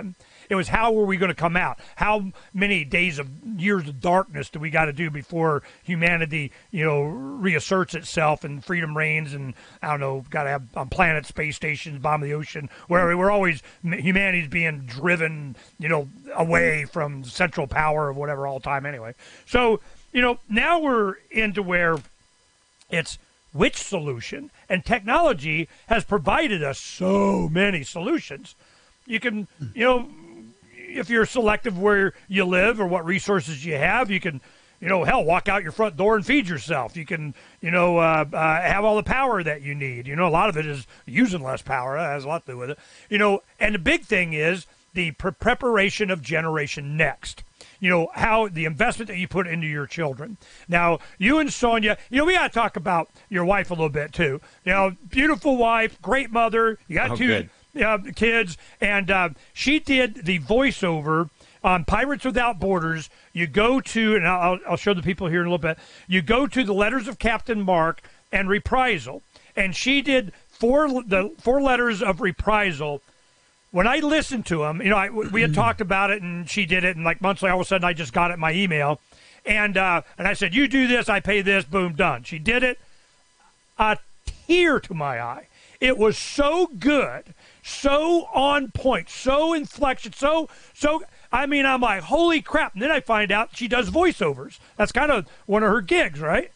It was how were we going to come out? How many years of darkness do we got to do before humanity, reasserts itself and freedom reigns? And I don't know, got to have on planets, space stations, bottom of the ocean, where we're always humanity's being driven, away from central power or whatever all the time anyway. So now we're into where it's which solution, and technology has provided us so many solutions. You can, if you're selective where you live or what resources you have, you can, walk out your front door and feed yourself. You can, have all the power that you need. A lot of it is using less power. That has a lot to do with it. And the big thing is the preparation of Generation Next. How the investment that you put into your children. Now, you and Sonia, we got to talk about your wife a little bit too. Beautiful wife, great mother. You got two kids, and she did the voiceover on Pirates Without Borders. You go to, and I'll show the people here in a little bit. You go to the Letters of Captain Mark and Reprisal, and she did the four letters of Reprisal. When I listened to him, we had talked about it, and she did it, and like months later, all of a sudden, I just got it in my email, and I said, "You do this, I pay this, boom, done." She did it, a tear to my eye. It was so good, so on point, so inflection, so. I mean, I'm like, holy crap! And then I find out she does voiceovers. That's kind of one of her gigs, right?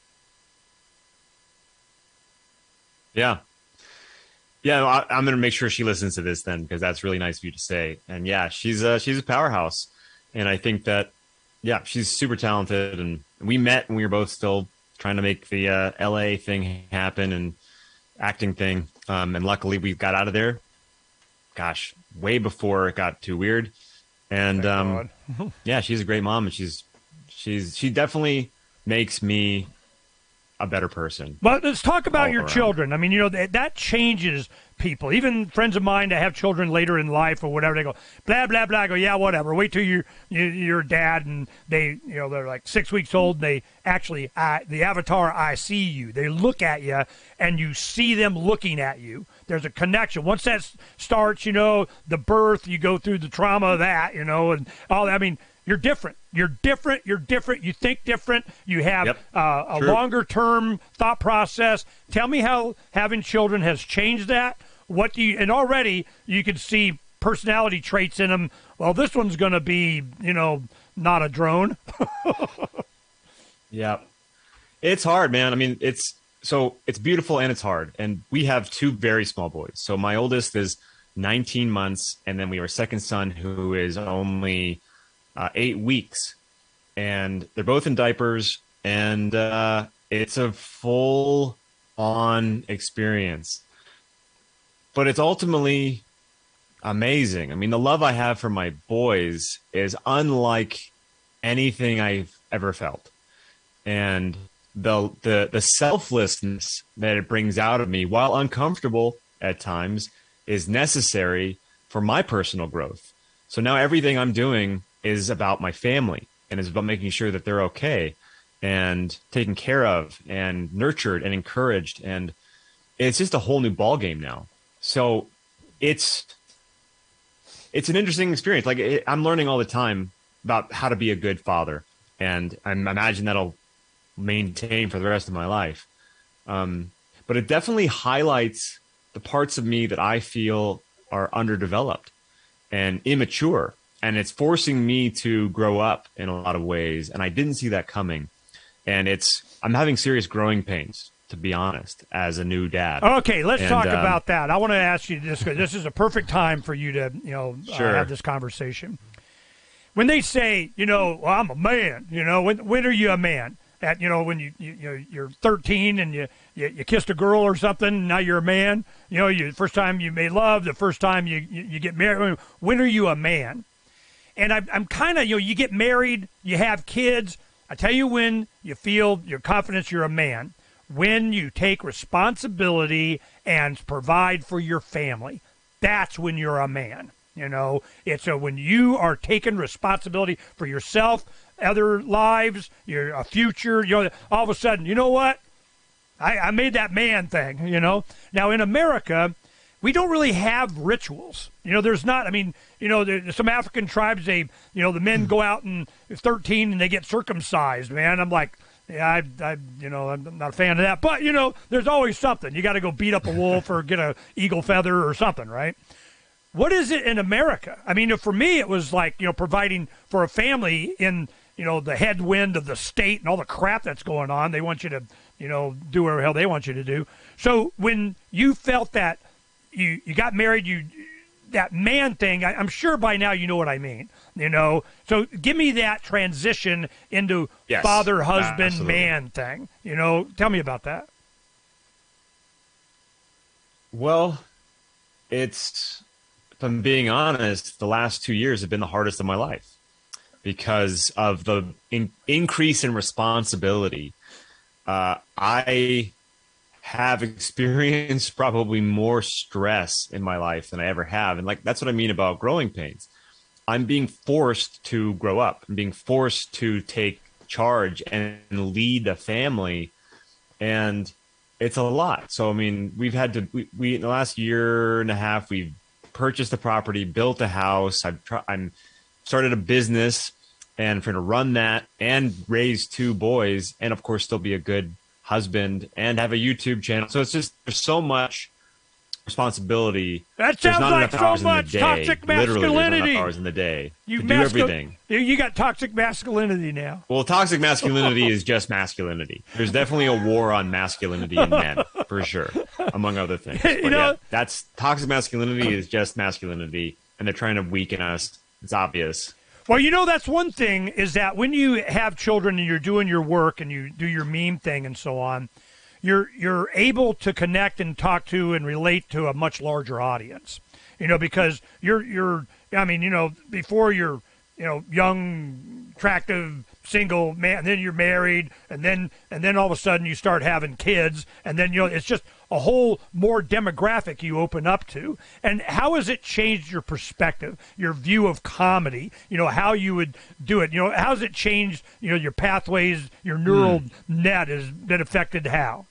Yeah. Yeah, I'm going to make sure she listens to this then, because that's really nice of you to say. And yeah, she's a powerhouse. And I think that, she's super talented. And we met and we were both still trying to make the LA thing happen and acting thing. And luckily we got out of there, way before it got too weird. And she's a great mom. And she definitely makes me a better person. But let's talk about your children. I mean, that changes people. Even friends of mine that have children later in life or whatever, they go, blah, blah, blah. I go, yeah, whatever. Wait till you're dad and they, they're like 6 weeks old. And they actually, the avatar, I see you. They look at you and you see them looking at you. There's a connection. Once that starts, the birth, you go through the trauma of that, and all that. I mean, you're different. You're different. You think different. You have a longer-term thought process. Tell me how having children has changed that. And already you can see personality traits in them. Well, this one's going to be, not a drone. Yeah. It's hard, man. I mean, it's beautiful and it's hard. And we have two very small boys. So my oldest is 19 months, and then we have our second son who is only 8 weeks, and they're both in diapers, and it's a full-on experience. But it's ultimately amazing. I mean, the love I have for my boys is unlike anything I've ever felt, and the selflessness that it brings out of me, while uncomfortable at times, is necessary for my personal growth. So now everything I'm doing is about my family and is about making sure that they're okay and taken care of and nurtured and encouraged. And it's just a whole new ballgame now. So it's an interesting experience. Like I'm learning all the time about how to be a good father, and I imagine that'll maintain for the rest of my life. But it definitely highlights the parts of me that I feel are underdeveloped and immature. And it's forcing me to grow up in a lot of ways. And I didn't see that coming. And I'm having serious growing pains, to be honest, as a new dad. Okay, let's talk about that. I want to ask you this, because this is a perfect time for you to, have this conversation. When they say, well, I'm a man, when are you a man? When you're 13 and you kissed a girl or something, now you're a man. The first time you made love, the first time you get married. When are you a man? And I'm kind of, you get married, you have kids. I tell you when you feel your confidence you're a man. When you take responsibility and provide for your family. That's when you're a man. It's when you are taking responsibility for yourself, other lives, a future. All of a sudden, you know what? I made that man thing, Now, in America, we don't really have rituals. There's not. I mean, there's some African tribes. The men go out and 13 and they get circumcised. Man, I'm like, yeah, I'm not a fan of that. But there's always something. You got to go beat up a wolf or get a eagle feather or something, right? What is it in America? I mean, for me, it was like providing for a family in the headwind of the state and all the crap that's going on. They want you to do whatever the hell they want you to do. So when you felt that you got married, that man thing, I'm sure by now you know what I mean. So give me that transition into father, husband, man thing. Tell me about that. Well, if I'm being honest, the last 2 years have been the hardest of my life because of the increase in responsibility. I have experienced probably more stress in my life than I ever have. And that's what I mean about growing pains. I'm being forced to grow up. I'm being forced to take charge and lead a family. And it's a lot. So, I mean, we've had to, we in the last year and a half, we've purchased a property, built a house. I'm started a business and trying to run that and raise 2 boys and, of course, still be a good husband and have a YouTube channel. So it's just, there's so much responsibility. That sounds like so much toxic masculinity. Literally, there's not enough hours in the day to do everything. You got toxic masculinity now. Well, toxic masculinity is just masculinity. There's definitely a war on masculinity in men, for sure, among other things. But that's toxic masculinity is just masculinity, and they're trying to weaken us. It's obvious. Well, that's one thing is that when you have children and you're doing your work and you do your meme thing and so on, you're able to connect and talk to and relate to a much larger audience, because before you're, young, attractive, single man, and then you're married, and then all of a sudden you start having kids, and then, it's just a whole more demographic you open up to. And how has it changed your perspective, your view of comedy, how you would do it? How has it changed, your pathways, your neural net has been affected how?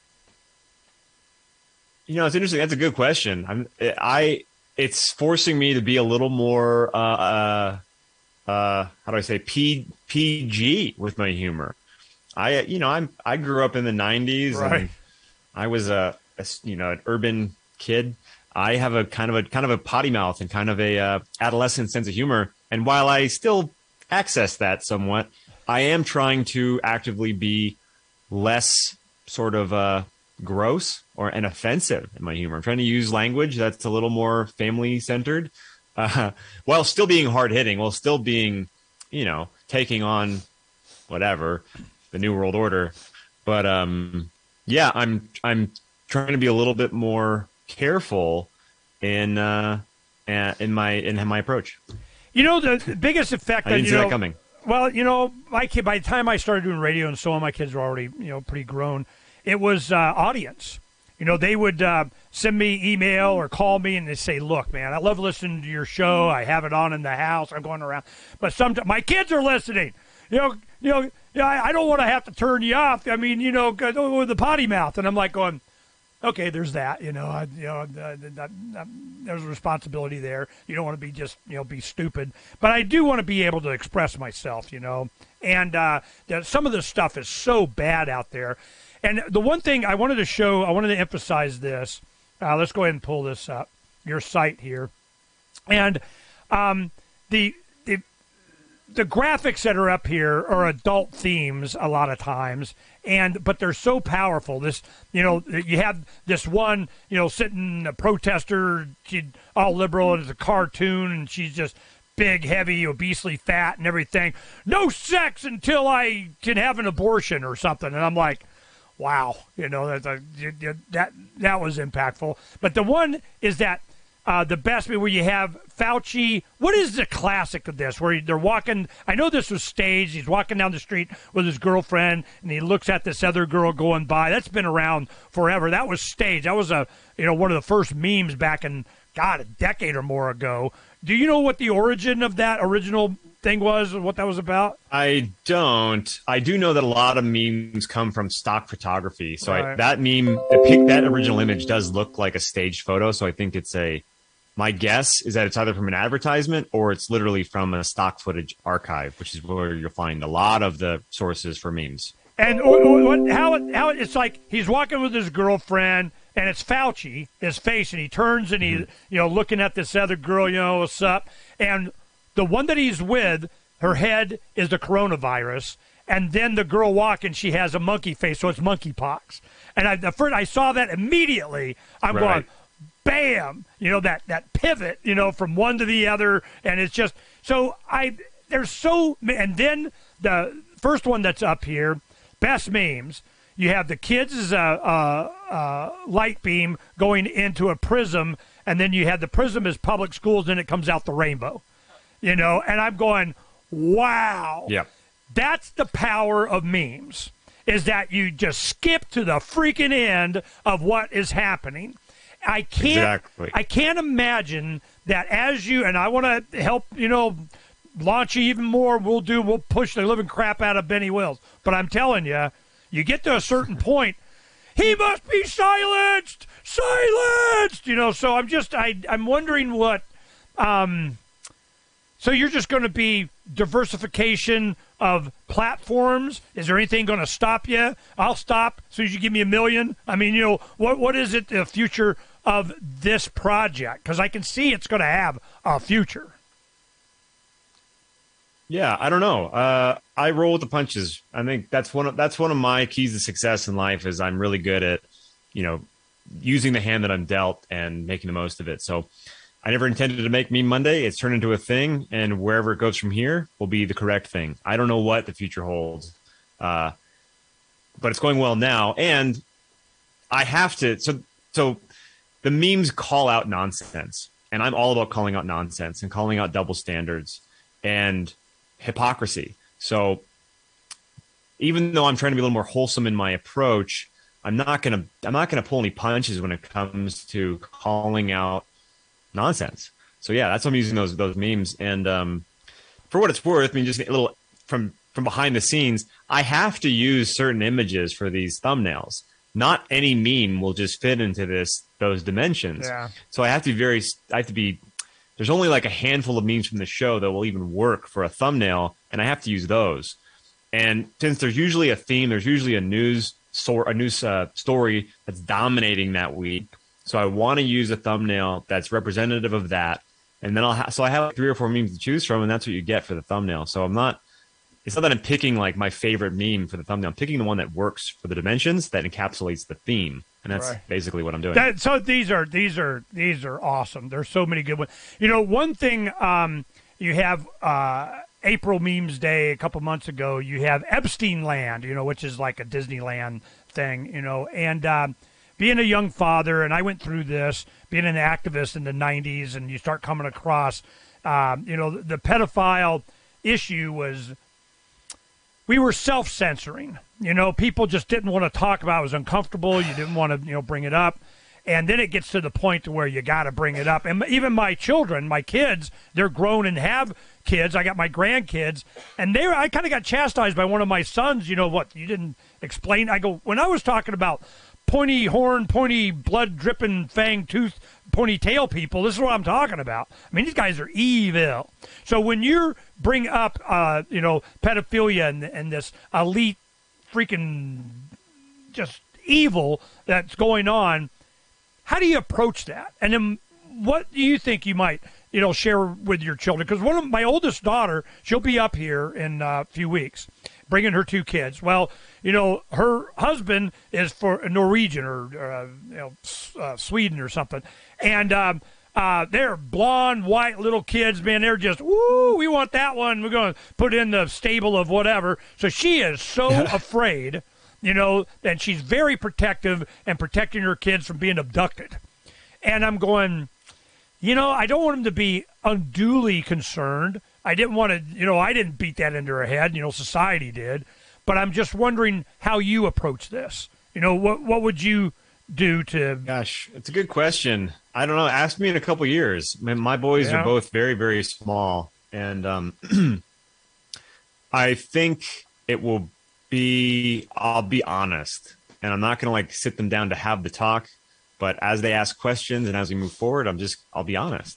It's interesting. That's a good question. It's forcing me to be a little more, how do I say, PG with my humor. I grew up in the 90s. Right. And I was an urban kid. I have a kind of a potty mouth and kind of a adolescent sense of humor. And while I still access that somewhat, I am trying to actively be less sort of gross and offensive in my humor. I'm trying to use language that's a little more family centered, while still being hard hitting, while still being, taking on whatever the New World Order. But I'm trying to be a little bit more careful in my approach. The biggest effect. I didn't see that coming. Well, my kid. By the time I started doing radio and so on, my kids were already pretty grown. It was audience. They would send me email or call me and they say, "Look, man, I love listening to your show. I have it on in the house. I'm going around, but sometimes my kids are listening. I don't want to have to turn you off. I mean, with the potty mouth." And I'm like going, "Okay, there's that. There's a responsibility there. You don't want to be just be stupid, but I do want to be able to express myself. And some of this stuff is so bad out there." And the one thing I wanted to emphasize this. Let's go ahead and pull this up, your site here. And the graphics that are up here are adult themes a lot of times, but they're so powerful. This, you have this one, sitting a protester, she's all liberal, and it's a cartoon, and she's just big, heavy, obesely fat and everything. No sex until I can have an abortion or something. And I'm like, wow, that was impactful. But the one is that the best where you have Fauci. What is the classic of this? Where they're walking. I know this was staged. He's walking down the street with his girlfriend, and he looks at this other girl going by. That's been around forever. That was staged. That was one of the first memes back in a decade or more ago. Do you know what the origin of that original thing was, what that was about? I don't. I do know that a lot of memes come from stock photography. So Right. that meme, that original image does look like a staged photo. So I think my guess is that it's either from an advertisement or it's literally from a stock footage archive, which is where you'll find a lot of the sources for memes. And how it's like he's walking with his girlfriend, and it's Fauci, his face, and he turns and he, looking at this other girl, what's up? And the one that he's with, her head is the coronavirus, and then the girl walking, she has a monkey face, so it's monkeypox. And the first I saw that immediately, I'm going, bam, that pivot, from one to the other, and it's just so and then the first one that's up here, best memes. You have the kids' light beam going into a prism, and then you have the prism as public schools, and it comes out the rainbow. And I'm going, wow. Yeah. That's the power of memes, is that you just skip to the freaking end of what is happening. I can't imagine that as you, and I want to help, launch you even more. We'll push the living crap out of Benny Wills. But I'm telling you, you get to a certain point, he must be silenced. So I'm wondering what, so you're just going to be diversification of platforms. Is there anything going to stop you? I'll stop as soon as you give me $1 million. I mean, what is it, the future of this project? Because I can see it's going to have a future. Yeah, I don't know. I roll with the punches. I think that's one of my keys to success in life is I'm really good at, using the hand that I'm dealt and making the most of it. So I never intended to make Meme Monday. It's turned into a thing, and wherever it goes from here will be the correct thing. I don't know what the future holds, but it's going well now. And I have to. So the memes call out nonsense, and I'm all about calling out nonsense and calling out double standards and hypocrisy. So even though I'm trying to be a little more wholesome in my approach, I'm not gonna pull any punches when it comes to calling out nonsense. So yeah, that's why I'm using those memes. And for what it's worth, I mean, just a little from behind the scenes, I have to use certain images for these thumbnails. Not any meme will just fit into those dimensions. Yeah. So I have to be. There's only like a handful of memes from the show that will even work for a thumbnail, and I have to use those. And since there's usually a theme, there's usually a news story that's dominating that week. So I want to use a thumbnail that's representative of that, and then I have 3 or 4 memes to choose from, and that's what you get for the thumbnail. So it's not that I'm picking like my favorite meme for the thumbnail. I'm picking the one that works for the dimensions that encapsulates the theme, and that's basically what I'm doing. So these are awesome. There's so many good ones. One thing you have April Memes Day a couple months ago. You have Epstein Land, which is like a Disneyland thing, and being a young father, and I went through this, being an activist in the 90s, and you start coming across, the pedophile issue was, we were self-censoring. People just didn't want to talk about it. It was uncomfortable. You didn't want to, bring it up. And then it gets to the point to where you got to bring it up. And even my children, my kids, they're grown and have kids. I got my grandkids. And I kind of got chastised by one of my sons. What? You didn't explain? I go, when I was talking about pointy horn, pointy blood dripping fang tooth, pointy tail people, this is what I'm talking about. I mean, these guys are evil. So when you bring up, pedophilia and this elite freaking just evil that's going on, how do you approach that? And then what do you think you might, share with your children? Because one of my oldest daughter, she'll be up here in a few weeks, bringing her 2 kids. Well, her husband is for Norwegian or Sweden or something, and they're blonde, white little kids. Man, they're just we want that one. We're going to put in the stable of whatever. So she is so afraid. And she's very protective and protecting her kids from being abducted. And I'm going, I don't want them to be unduly concerned. I didn't want to, I didn't beat that into her head. Society did. But I'm just wondering how you approach this. What would you do to? Gosh, it's a good question. I don't know. Ask me in a couple years. My boys are both very, very small. And I think it will be, I'll be honest, and I'm not going to like sit them down to have the talk, but as they ask questions and as we move forward, I'll be honest.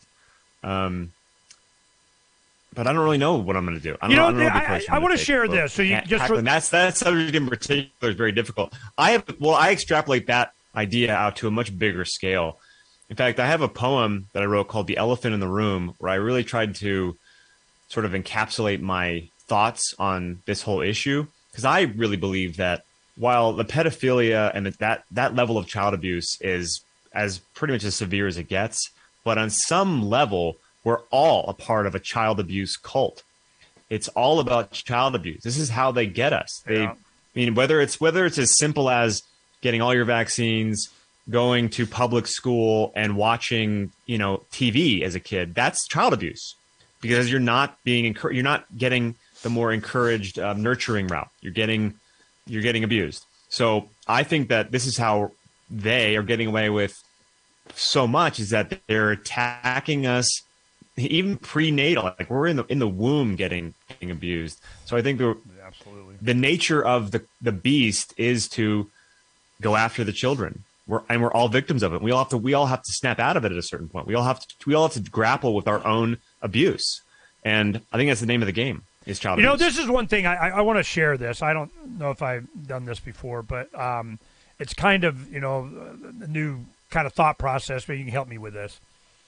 But I don't really know what I'm going to do. I want to share this. So you just that subject in particular is very difficult. I extrapolate that idea out to a much bigger scale. In fact, I have a poem that I wrote called "The Elephant in the Room," where I really tried to sort of encapsulate my thoughts on this whole issue, because I really believe that while the pedophilia and that level of child abuse is as pretty much as severe as it gets, but on some level, we're all a part of a child abuse cult. It's all about child abuse. This is how they get us. I mean, whether it's as simple as getting all your vaccines, going to public school and watching, TV as a kid, that's child abuse, because you're not you're not getting the more encouraged, nurturing route. You're getting abused. So I think that this is how they are getting away with so much, is that they're attacking us even prenatal, like we're in the womb getting abused. So I think the nature of the beast is to go after the children. We're all victims of it. We all have to snap out of it at a certain point. We all have to grapple with our own abuse, and I think that's the name of the game. Is child abuse. This is one thing I want to share this. I don't know if I've done this before, but it's kind of a new kind of thought process. But you can help me with this.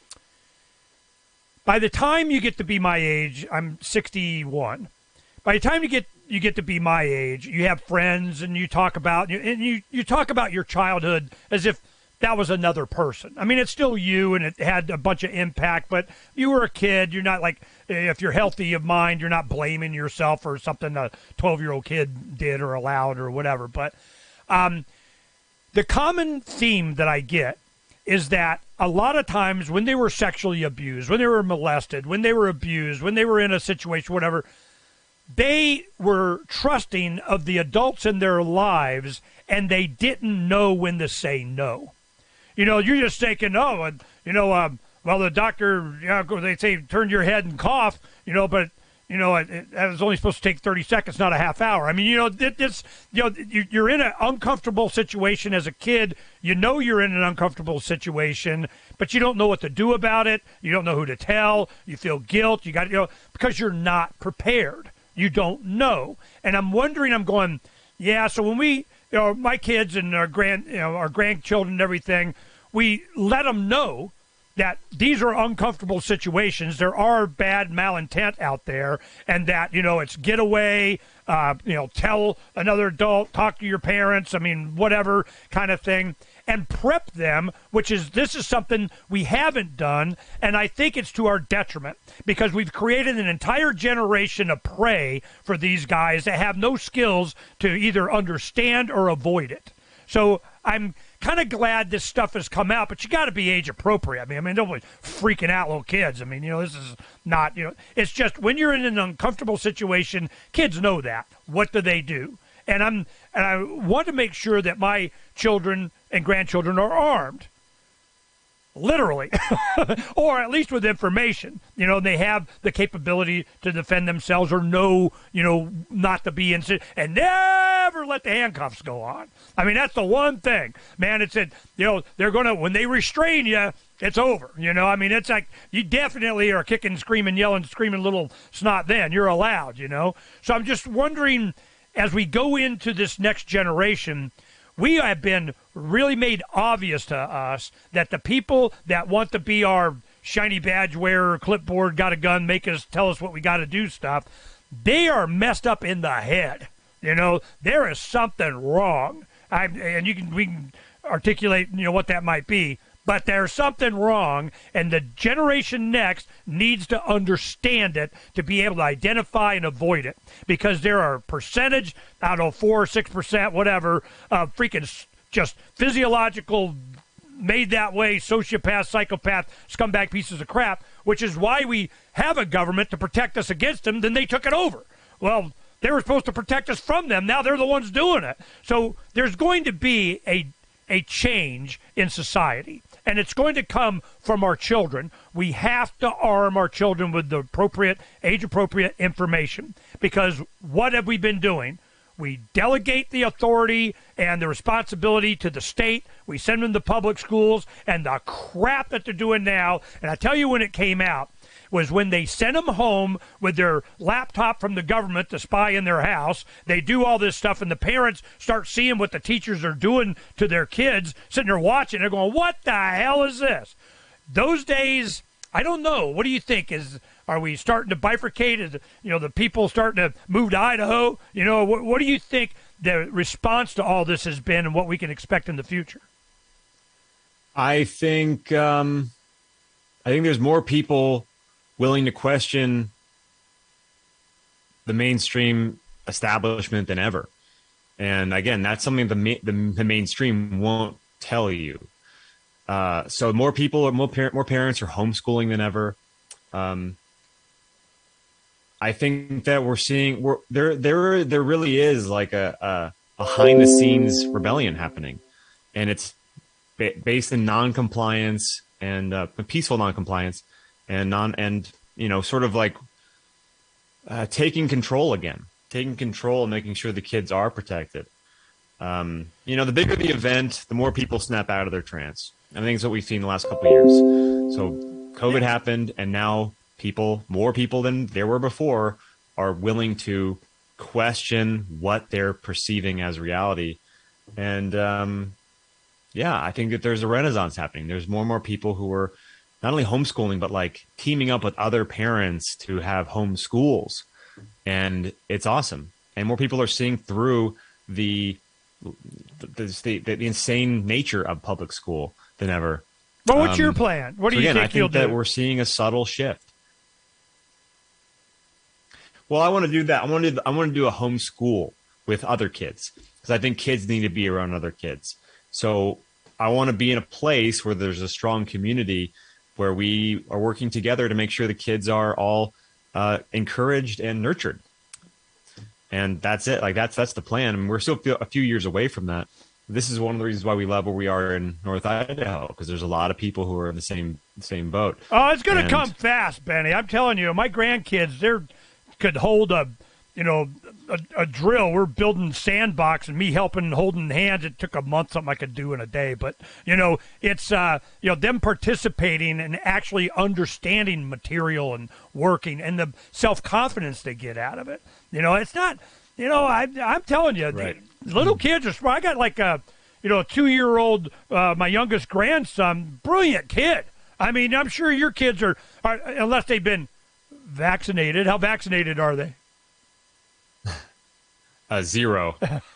By the time you get to be my age, I'm 61. By the time you get to be my age, you have friends and you talk about your childhood as if that was another person. I mean, it's still you and it had a bunch of impact, but you were a kid. You're not like, if you're healthy of mind, you're not blaming yourself for something a 12-year-old kid did or allowed or whatever. But the common theme that I get is that a lot of times when they were sexually abused, when they were molested, when they were abused, when they were in a situation, whatever, they were trusting of the adults in their lives, and they didn't know when to say no. You're just thinking, well, the doctor, they say turn your head and cough, but it was only supposed to take 30 seconds, not a half hour. I mean, you're in an uncomfortable situation as a kid. You're in an uncomfortable situation, but you don't know what to do about it. You don't know who to tell. You feel guilt. You got because you're not prepared. You don't know. And I'm going, yeah. So when we, my kids and our grandchildren and everything, we let them know that these are uncomfortable situations. There are bad malintent out there, and that, it's get away, tell another adult, talk to your parents, whatever kind of thing, and prep them, this is something we haven't done, and I think it's to our detriment, because we've created an entire generation of prey for these guys that have no skills to either understand or avoid it. So I'm kind of glad this stuff has come out, but you got to be age appropriate. I mean, don't be freaking out little kids. This is not, it's just when you're in an uncomfortable situation, kids know that. What do they do? And I want to make sure that my children and grandchildren are armed. Literally, or at least with information, they have the capability to defend themselves or know, not to be in, and never let the handcuffs go on. That's the one thing, man. It's they're going to, when they restrain you, it's over. It's like you definitely are kicking, screaming, yelling, screaming little snot then. You're allowed, So I'm just wondering, as we go into this next generation, we have been really made obvious to us that the people that want to be our shiny badge wearer, clipboard, got a gun, tell us what we got to do stuff, they are messed up in the head. There is something wrong. We can articulate, what that might be. But there's something wrong, and the generation next needs to understand it to be able to identify and avoid it. Because there are percentage, 4 or 6%, whatever, of freaking just physiological, made that way, sociopath, psychopath, scumbag pieces of crap, which is why we have a government to protect us against them. Then they took it over. Well, they were supposed to protect us from them. Now they're the ones doing it. So there's going to be a a change in society. And it's going to come from our children. We have to arm our children with the appropriate, age-appropriate information. Because what have we been doing? We delegate the authority and the responsibility to the state. We send them to public schools. And the crap that they're doing now, and I tell you when it came out, was when they sent them home with their laptop from the government to spy in their house. They do all this stuff, and the parents start seeing what the teachers are doing to their kids, sitting there watching. They're going, what the hell is this? Those days, I don't know. What do you think? Are we starting to bifurcate? Is, the people starting to move to Idaho? What do you think the response to all this has been and what we can expect in the future? I think there's more people willing to question the mainstream establishment than ever. And again, that's something the mainstream won't tell you. So more people, more parents are homeschooling than ever. I think that we're seeing there really is like a behind the scenes rebellion happening, and it's based in non-compliance and peaceful non-compliance. And sort of like taking control and making sure the kids are protected. The bigger the event, the more people snap out of their trance. I think it's what we've seen the last couple of years. So COVID happened, and now more people than there were before, are willing to question what they're perceiving as reality. And I think that there's a renaissance happening. There's more and more people who are not only homeschooling, but like teaming up with other parents to have home schools. And it's awesome. And more people are seeing through the insane nature of public school than ever. Well, what's your plan? What do you think you'll do? I think that we're seeing a subtle shift. Well, I want to do that. I want to do a homeschool with other kids, because I think kids need to be around other kids. So I want to be in a place where there's a strong community, where we are working together to make sure the kids are all encouraged and nurtured. And that's it. Like that's the plan. I mean, we're still a few years away from that. This is one of the reasons why we love where we are in North Idaho, because there's a lot of people who are in the same boat. Oh, it's going to come fast, Benny. I'm telling you, my grandkids, could hold a drill. We're building sandbox, and me helping, holding hands. It took a month, something I could do in a day. But it's them participating and actually understanding material and working, and the self-confidence they get out of it. It's not. I'm telling you, right. Little kids are smart. I got like a 2-year-old, my youngest grandson, brilliant kid. I mean, I'm sure your kids are unless they've been vaccinated. How vaccinated are they? 0.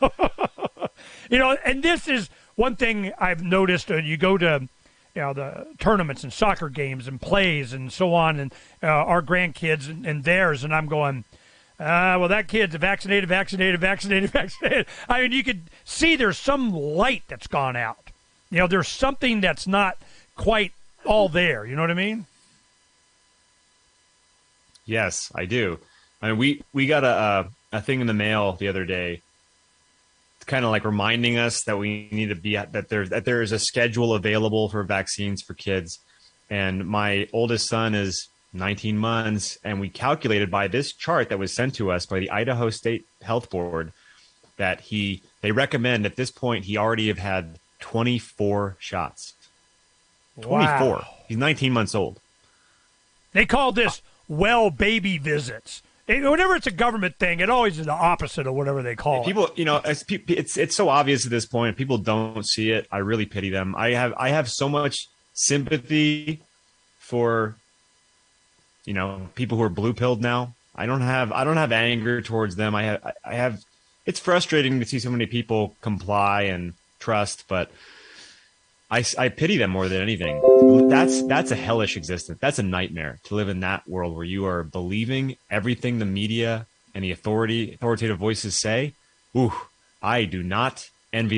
And this is one thing I've noticed. You go to, the tournaments and soccer games and plays and so on, and our grandkids and theirs, and I'm going, well, that kid's vaccinated. I mean, you could see there's some light that's gone out. There's something that's not quite all there. You know what I mean? Yes, I do. I mean, we got a thing in the mail the other day, kind of like reminding us that we need to be that there is a schedule available for vaccines for kids. And my oldest son is 19 months, and we calculated by this chart that was sent to us by the Idaho State Health Board that they recommend at this point he already have had 24 shots. 24. Wow. He's 19 months old. They call this baby visits. Whenever it's a government thing, it always is the opposite of whatever they call people, it. It's so obvious at this point. People don't see it. I really pity them. I have so much sympathy for, people who are blue-pilled now. I don't have anger towards them. I have. It's frustrating to see so many people comply and trust, but I pity them more than anything. That's a hellish existence. That's a nightmare to live in that world where you are believing everything the media and the authoritative voices say. Ooh, I do not envy that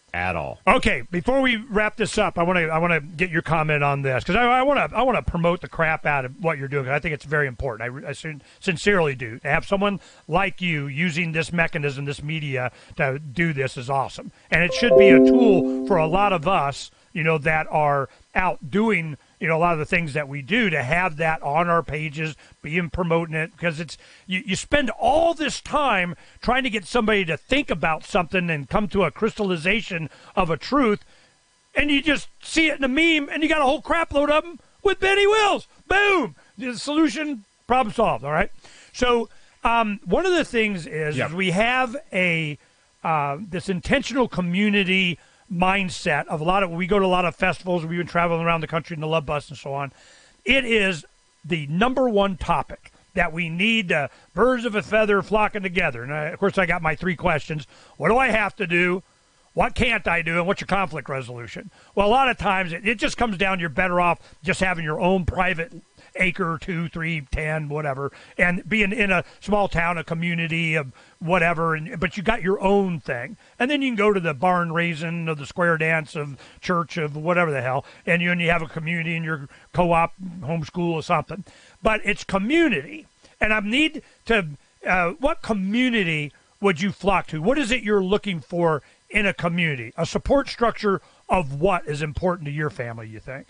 at all. Okay, before we wrap this up, I want to get your comment on this because I want to promote the crap out of what you're doing. I think it's very important. I sincerely do. To have someone like you using this mechanism, this media to do this is awesome, and it should be a tool for a lot of us, that are out doing a lot of the things that we do, to have that on our pages, being promoting it, because it's you spend all this time trying to get somebody to think about something and come to a crystallization of a truth, and you just see it in a meme, and you got a whole crap load of them with Benny Wills. Boom! The solution, problem solved. All right. So one of the things is we have this intentional community mindset of we go to a lot of festivals. We've been traveling around the country in the Love Bus and so on. It is the number one topic that we need birds of a feather flocking together. And of course, I got my 3 questions. What do I have to do? What can't I do? And what's your conflict resolution? Well, a lot of times it just comes down, you're better off just having your own private acre, 2, 3, 10, whatever, and being in a small town, a community of whatever, but you got your own thing. And then you can go to the barn raising of the square dance of church of whatever the hell, and you have a community in your co-op, homeschool or something. But it's community. And I need to, what community would you flock to? What is it you're looking for in a community? A support structure of what is important to your family, you think?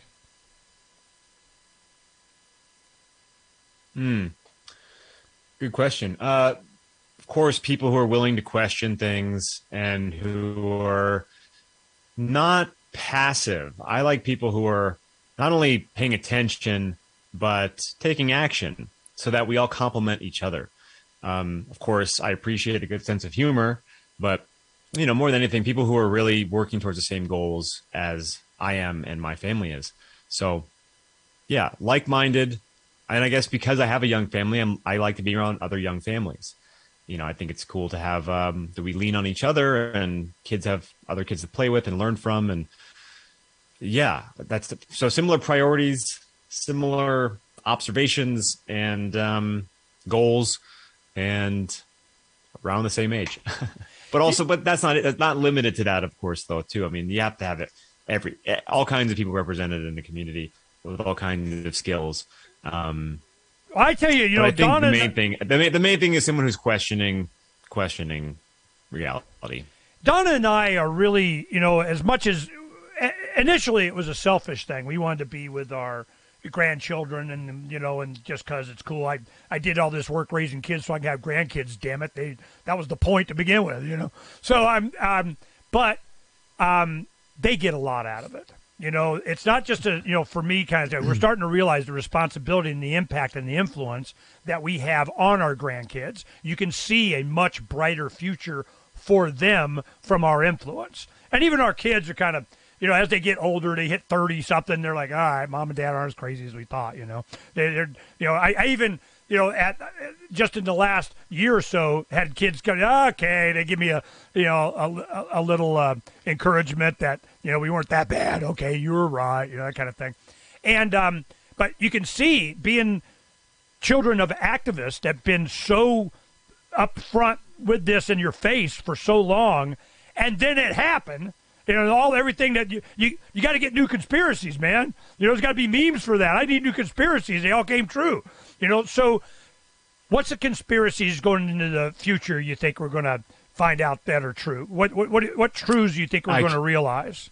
Good question. Of course, people who are willing to question things and who are not passive. I like people who are not only paying attention, but taking action so that we all complement each other. Of course, I appreciate a good sense of humor, but more than anything, people who are really working towards the same goals as I am and my family is. So, yeah, like-minded. And I guess because I have a young family, I like to be around other young families. I think it's cool to have that we lean on each other, and kids have other kids to play with and learn from. And yeah, so similar priorities, similar observations, and goals, and around the same age. but that's not limited to that, of course, though. Too. I mean, you have to have it all kinds of people represented in the community with all kinds of skills. I tell you, I think the main thing is someone who's questioning reality. Donna and I are really, as much as initially it was a selfish thing. We wanted to be with our grandchildren, and and just because it's cool. I did all this work raising kids so I can have grandkids. Damn it, that was the point to begin with. So but they get a lot out of it. It's not just for me kind of thing. We're starting to realize the responsibility and the impact and the influence that we have on our grandkids. You can see a much brighter future for them from our influence. And even our kids are kind of, as they get older, they hit 30 something, they're like, all right, mom and dad aren't as crazy as we thought, They're I even, at just in the last year or so, had kids go, okay, they give me a little encouragement that, we weren't that bad. Okay, you were right, that kind of thing. And, but you can see being children of activists that have been so upfront with this in your face for so long, and then it happened. Everything that you got to get new conspiracies, man. There's got to be memes for that. I need new conspiracies. They all came true. So what's the conspiracies going into the future you think we're going to find out that are true? What truths do you think we're going to realize?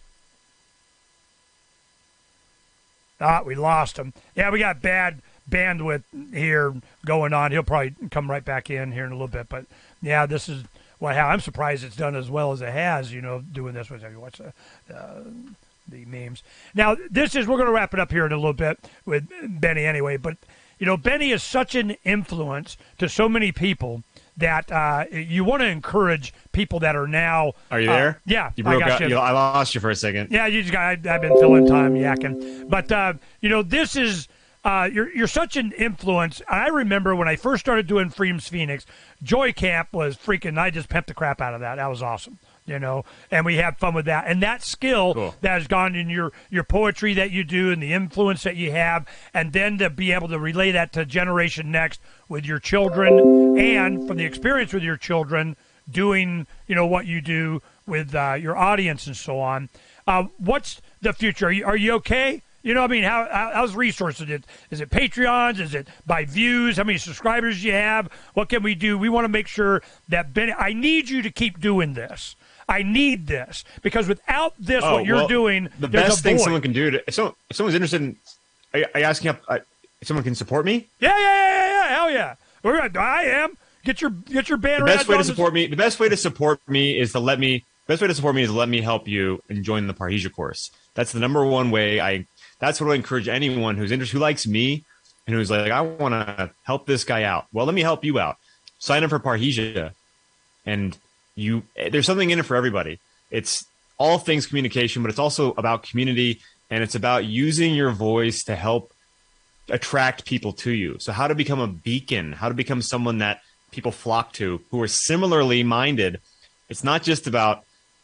We lost him. Yeah, we got bad bandwidth here going on. He'll probably come right back in here in a little bit. But, yeah, this is I'm surprised it's done as well as it has, doing this. Watch the memes. Now, we're going to wrap it up here in a little bit with Benny anyway. But, Benny is such an influence to so many people that you want to encourage people that are now. Are you there? Yeah. You broke up. I lost you for a second. Yeah, I've been filling time yakking. But, this is. You're such an influence. I remember when I first started doing Freedom's Phoenix, Joy Camp was freaking. I just pimped the crap out of that. That was awesome, and we had fun with that. And that skill that has gone in your poetry that you do and the influence that you have, and then to be able to relay that to Generation Next with your children, and from the experience with your children doing what you do with your audience and so on. What's the future? Are you okay? You know, I mean, how's resources? Is it Patreons? Is it by views? How many subscribers do you have? What can we do? We want to make sure that Benny, I need you to keep doing this. I need this because without this, what you're doing, the best thing someone can do if someone's interested in, are you asking if someone can support me? Yeah. Hell yeah. I am. Get your banner. The best way to support me. The best way to support me is to let me. The best way to support me is to let me help you and join the Parrhesia course. That's the number one way. That's what I encourage anyone who's interested, who likes me, and who's like, I want to help this guy out. Well, let me help you out. Sign up for Parrhesia, and there's something in it for everybody. It's all things communication, but it's also about community, and it's about using your voice to help attract people to you. So how to become a beacon, how to become someone that people flock to who are similarly minded. It's not just about,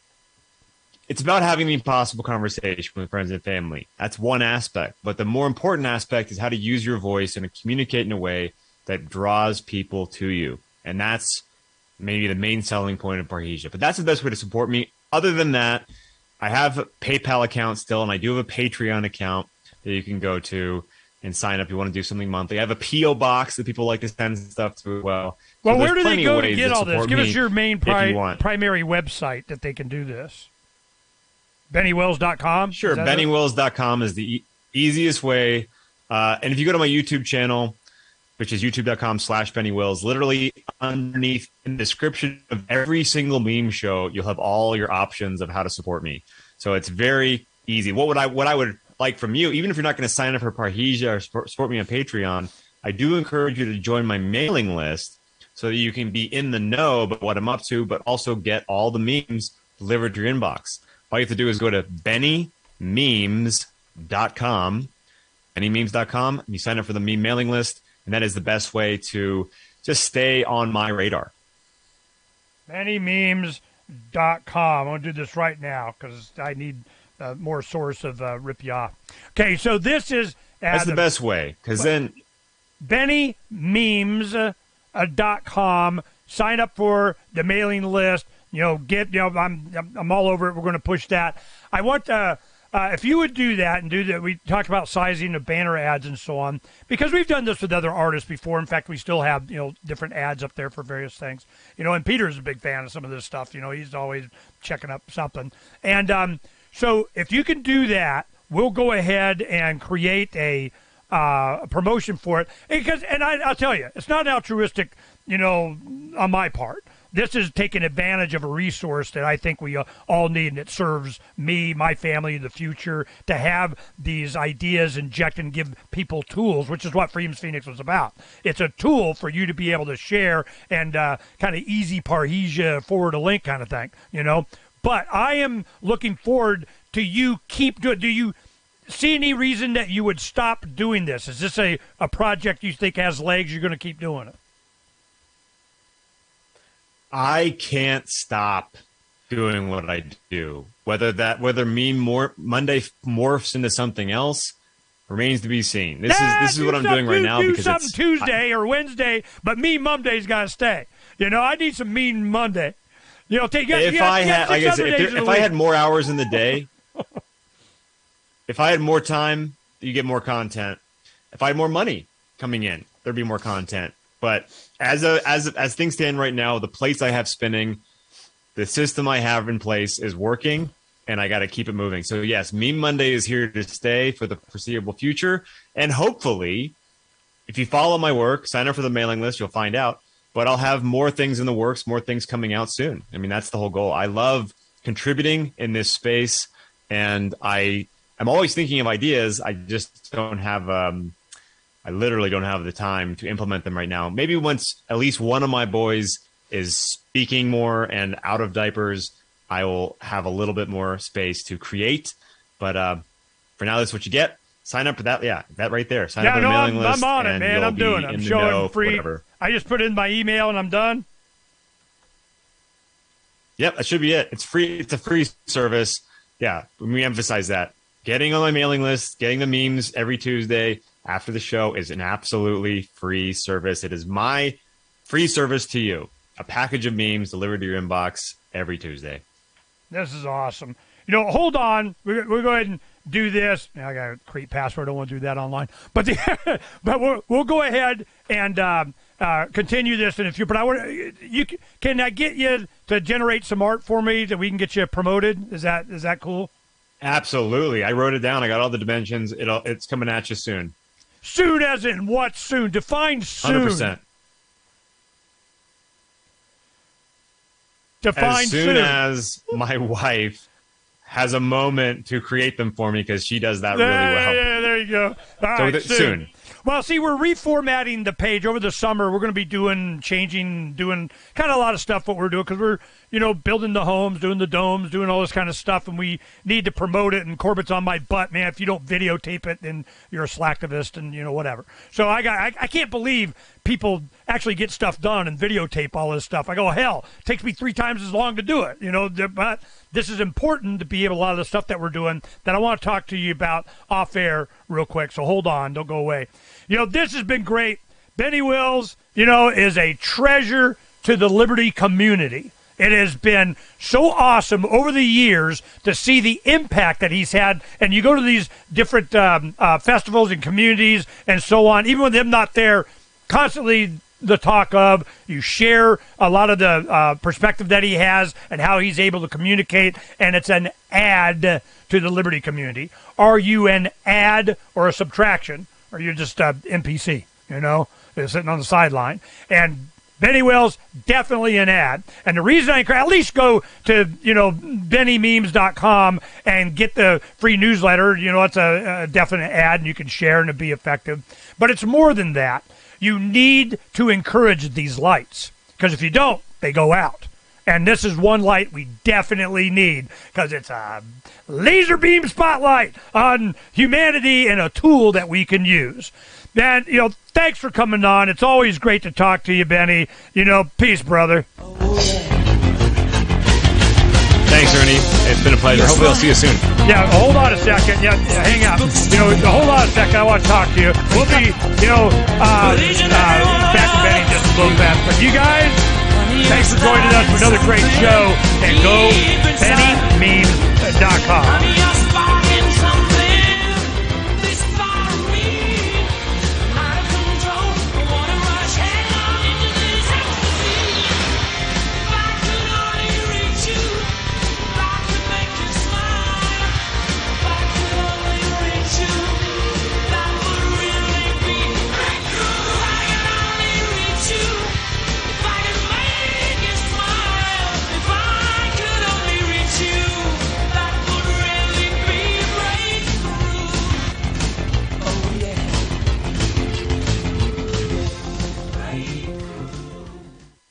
it's about having the impossible conversation with friends and family. That's one aspect. But the more important aspect is how to use your voice and to communicate in a way that draws people to you. And that's maybe the main selling point of Parrhesia. But that's the best way to support me. Other than that, I have a PayPal account still, and I do have a Patreon account that you can go to and sign up if you want to do something monthly. I have a P.O. box that people like to send stuff to as well. Well, where do they go to get all this? Give us your main primary website that they can do this. BennyWills.com? Sure, BennyWills.com is the easiest way. And if you go to my YouTube channel, which is youtube.com/BennyWills, literally underneath in the description of every single meme show, you'll have all your options of how to support me. So it's very easy. What I would like from you, even if you're not going to sign up for Parrhesia or support me on Patreon, I do encourage you to join my mailing list so that you can be in the know about what I'm up to, but also get all the memes delivered to your inbox. All you have to do is go to BennyMemes.com, BennyMemes.com, and you sign up for the meme mailing list, and that is the best way to just stay on my radar. BennyMemes.com. I'm going to do this right now because I need more source of rip you off. Okay, so this is... That's the best way, because then... BennyMemes.com. Sign up for the mailing list. I'm all over it. We're going to push that. I want if you would do that and do that. We talked about sizing the banner ads and so on because we've done this with other artists before. In fact, we still have different ads up there for various things. And Peter's a big fan of some of this stuff. He's always checking up something. And so if you can do that, we'll go ahead and create a promotion for it. I'll tell you, it's not altruistic, on my part. This is taking advantage of a resource that I think we all need, and it serves me, my family, the future, to have these ideas inject and give people tools, which is what Freedom's Phoenix was about. It's a tool for you to be able to share and kind of easy Parrhesia forward a link kind of thing, But I am looking forward to you keep doing. Do you see any reason that you would stop doing this? Is this a project you think has legs? You're going to keep doing it? I can't stop doing what I do. Whether Meme Monday morphs into something else remains to be seen. This is what I'm doing right now because it's Tuesday or Wednesday, but Meme Monday's got to stay. I need some Meme Monday. If I had more hours in the day, if I had more time, you get more content. If I had more money coming in, there'd be more content. But as things stand right now, the plates I have spinning, the system I have in place is working, and I got to keep it moving. So yes, Meme Monday is here to stay for the foreseeable future, and hopefully, if you follow my work, sign up for the mailing list, you'll find out. But I'll have more things in the works, more things coming out soon. I mean, that's the whole goal. I love contributing in this space, and I'm always thinking of ideas. I just don't have. I literally don't have the time to implement them right now. Maybe once at least one of my boys is speaking more and out of diapers, I will have a little bit more space to create. But for now, that's what you get. Sign up for that. Yeah, that right there. Sign up for the mailing list. I'm on it, man. I'm doing it. I'm showing free. Whatever. I just put in my email and I'm done. Yep, that should be it. It's free. It's a free service. Yeah, let me emphasize that. Getting on my mailing list, getting the memes every Tuesday after the show is an absolutely free service. It is my free service to you. A package of memes delivered to your inbox every Tuesday. This is awesome. Hold on. We're going ahead and do this. Now, I got to create password. I don't want to do that online. But we'll go ahead and continue this in a few. But can I get you to generate some art for me that we can get you promoted? Is that cool? Absolutely. I wrote it down. I got all the dimensions. It's coming at you soon. Soon as in what soon? Define soon. 100%. Define as soon as my wife has a moment to create them for me, because she does that really well. Yeah, there you go. All right, soon. Well, see, we're reformatting the page over the summer. We're going to be doing kind of a lot of stuff what we're doing, because we're, building the homes, doing the domes, doing all this kind of stuff, and we need to promote it, and Corbett's on my butt, man. If you don't videotape it, then you're a slacktivist and, whatever. So I can't believe people actually get stuff done and videotape all this stuff. I go, hell, it takes me 3 times as long to do it, but this is important to be able, a lot of the stuff that we're doing that I want to talk to you about off air real quick. So hold on, don't go away. This has been great. Benny Wills, is a treasure to the Liberty community. It has been so awesome over the years to see the impact that he's had. And you go to these different festivals and communities and so on, even with him not there, constantly the talk of, you share a lot of the perspective that he has and how he's able to communicate, and it's an add to the Liberty community. Are you an add or a subtraction? Or you're just NPC, sitting on the sideline? And Benny Wills, definitely an ad. And the reason I at least go to, BennyMemes.com and get the free newsletter. It's a definite ad, and you can share and it'll be effective. But it's more than that. You need to encourage these lights, because if you don't, they go out. And this is one light we definitely need, because it's a laser beam spotlight on humanity and a tool that we can use. And, thanks for coming on. It's always great to talk to you, Benny. Peace, brother. Thanks, Ernie. It's been a pleasure. Hopefully I'll see you soon. Yeah, hold on a second. Yeah, hang out. Hold on a second. I want to talk to you. We'll be, back to Benny just a little bit. But you guys, thanks for joining us for another great show. And go, Benny.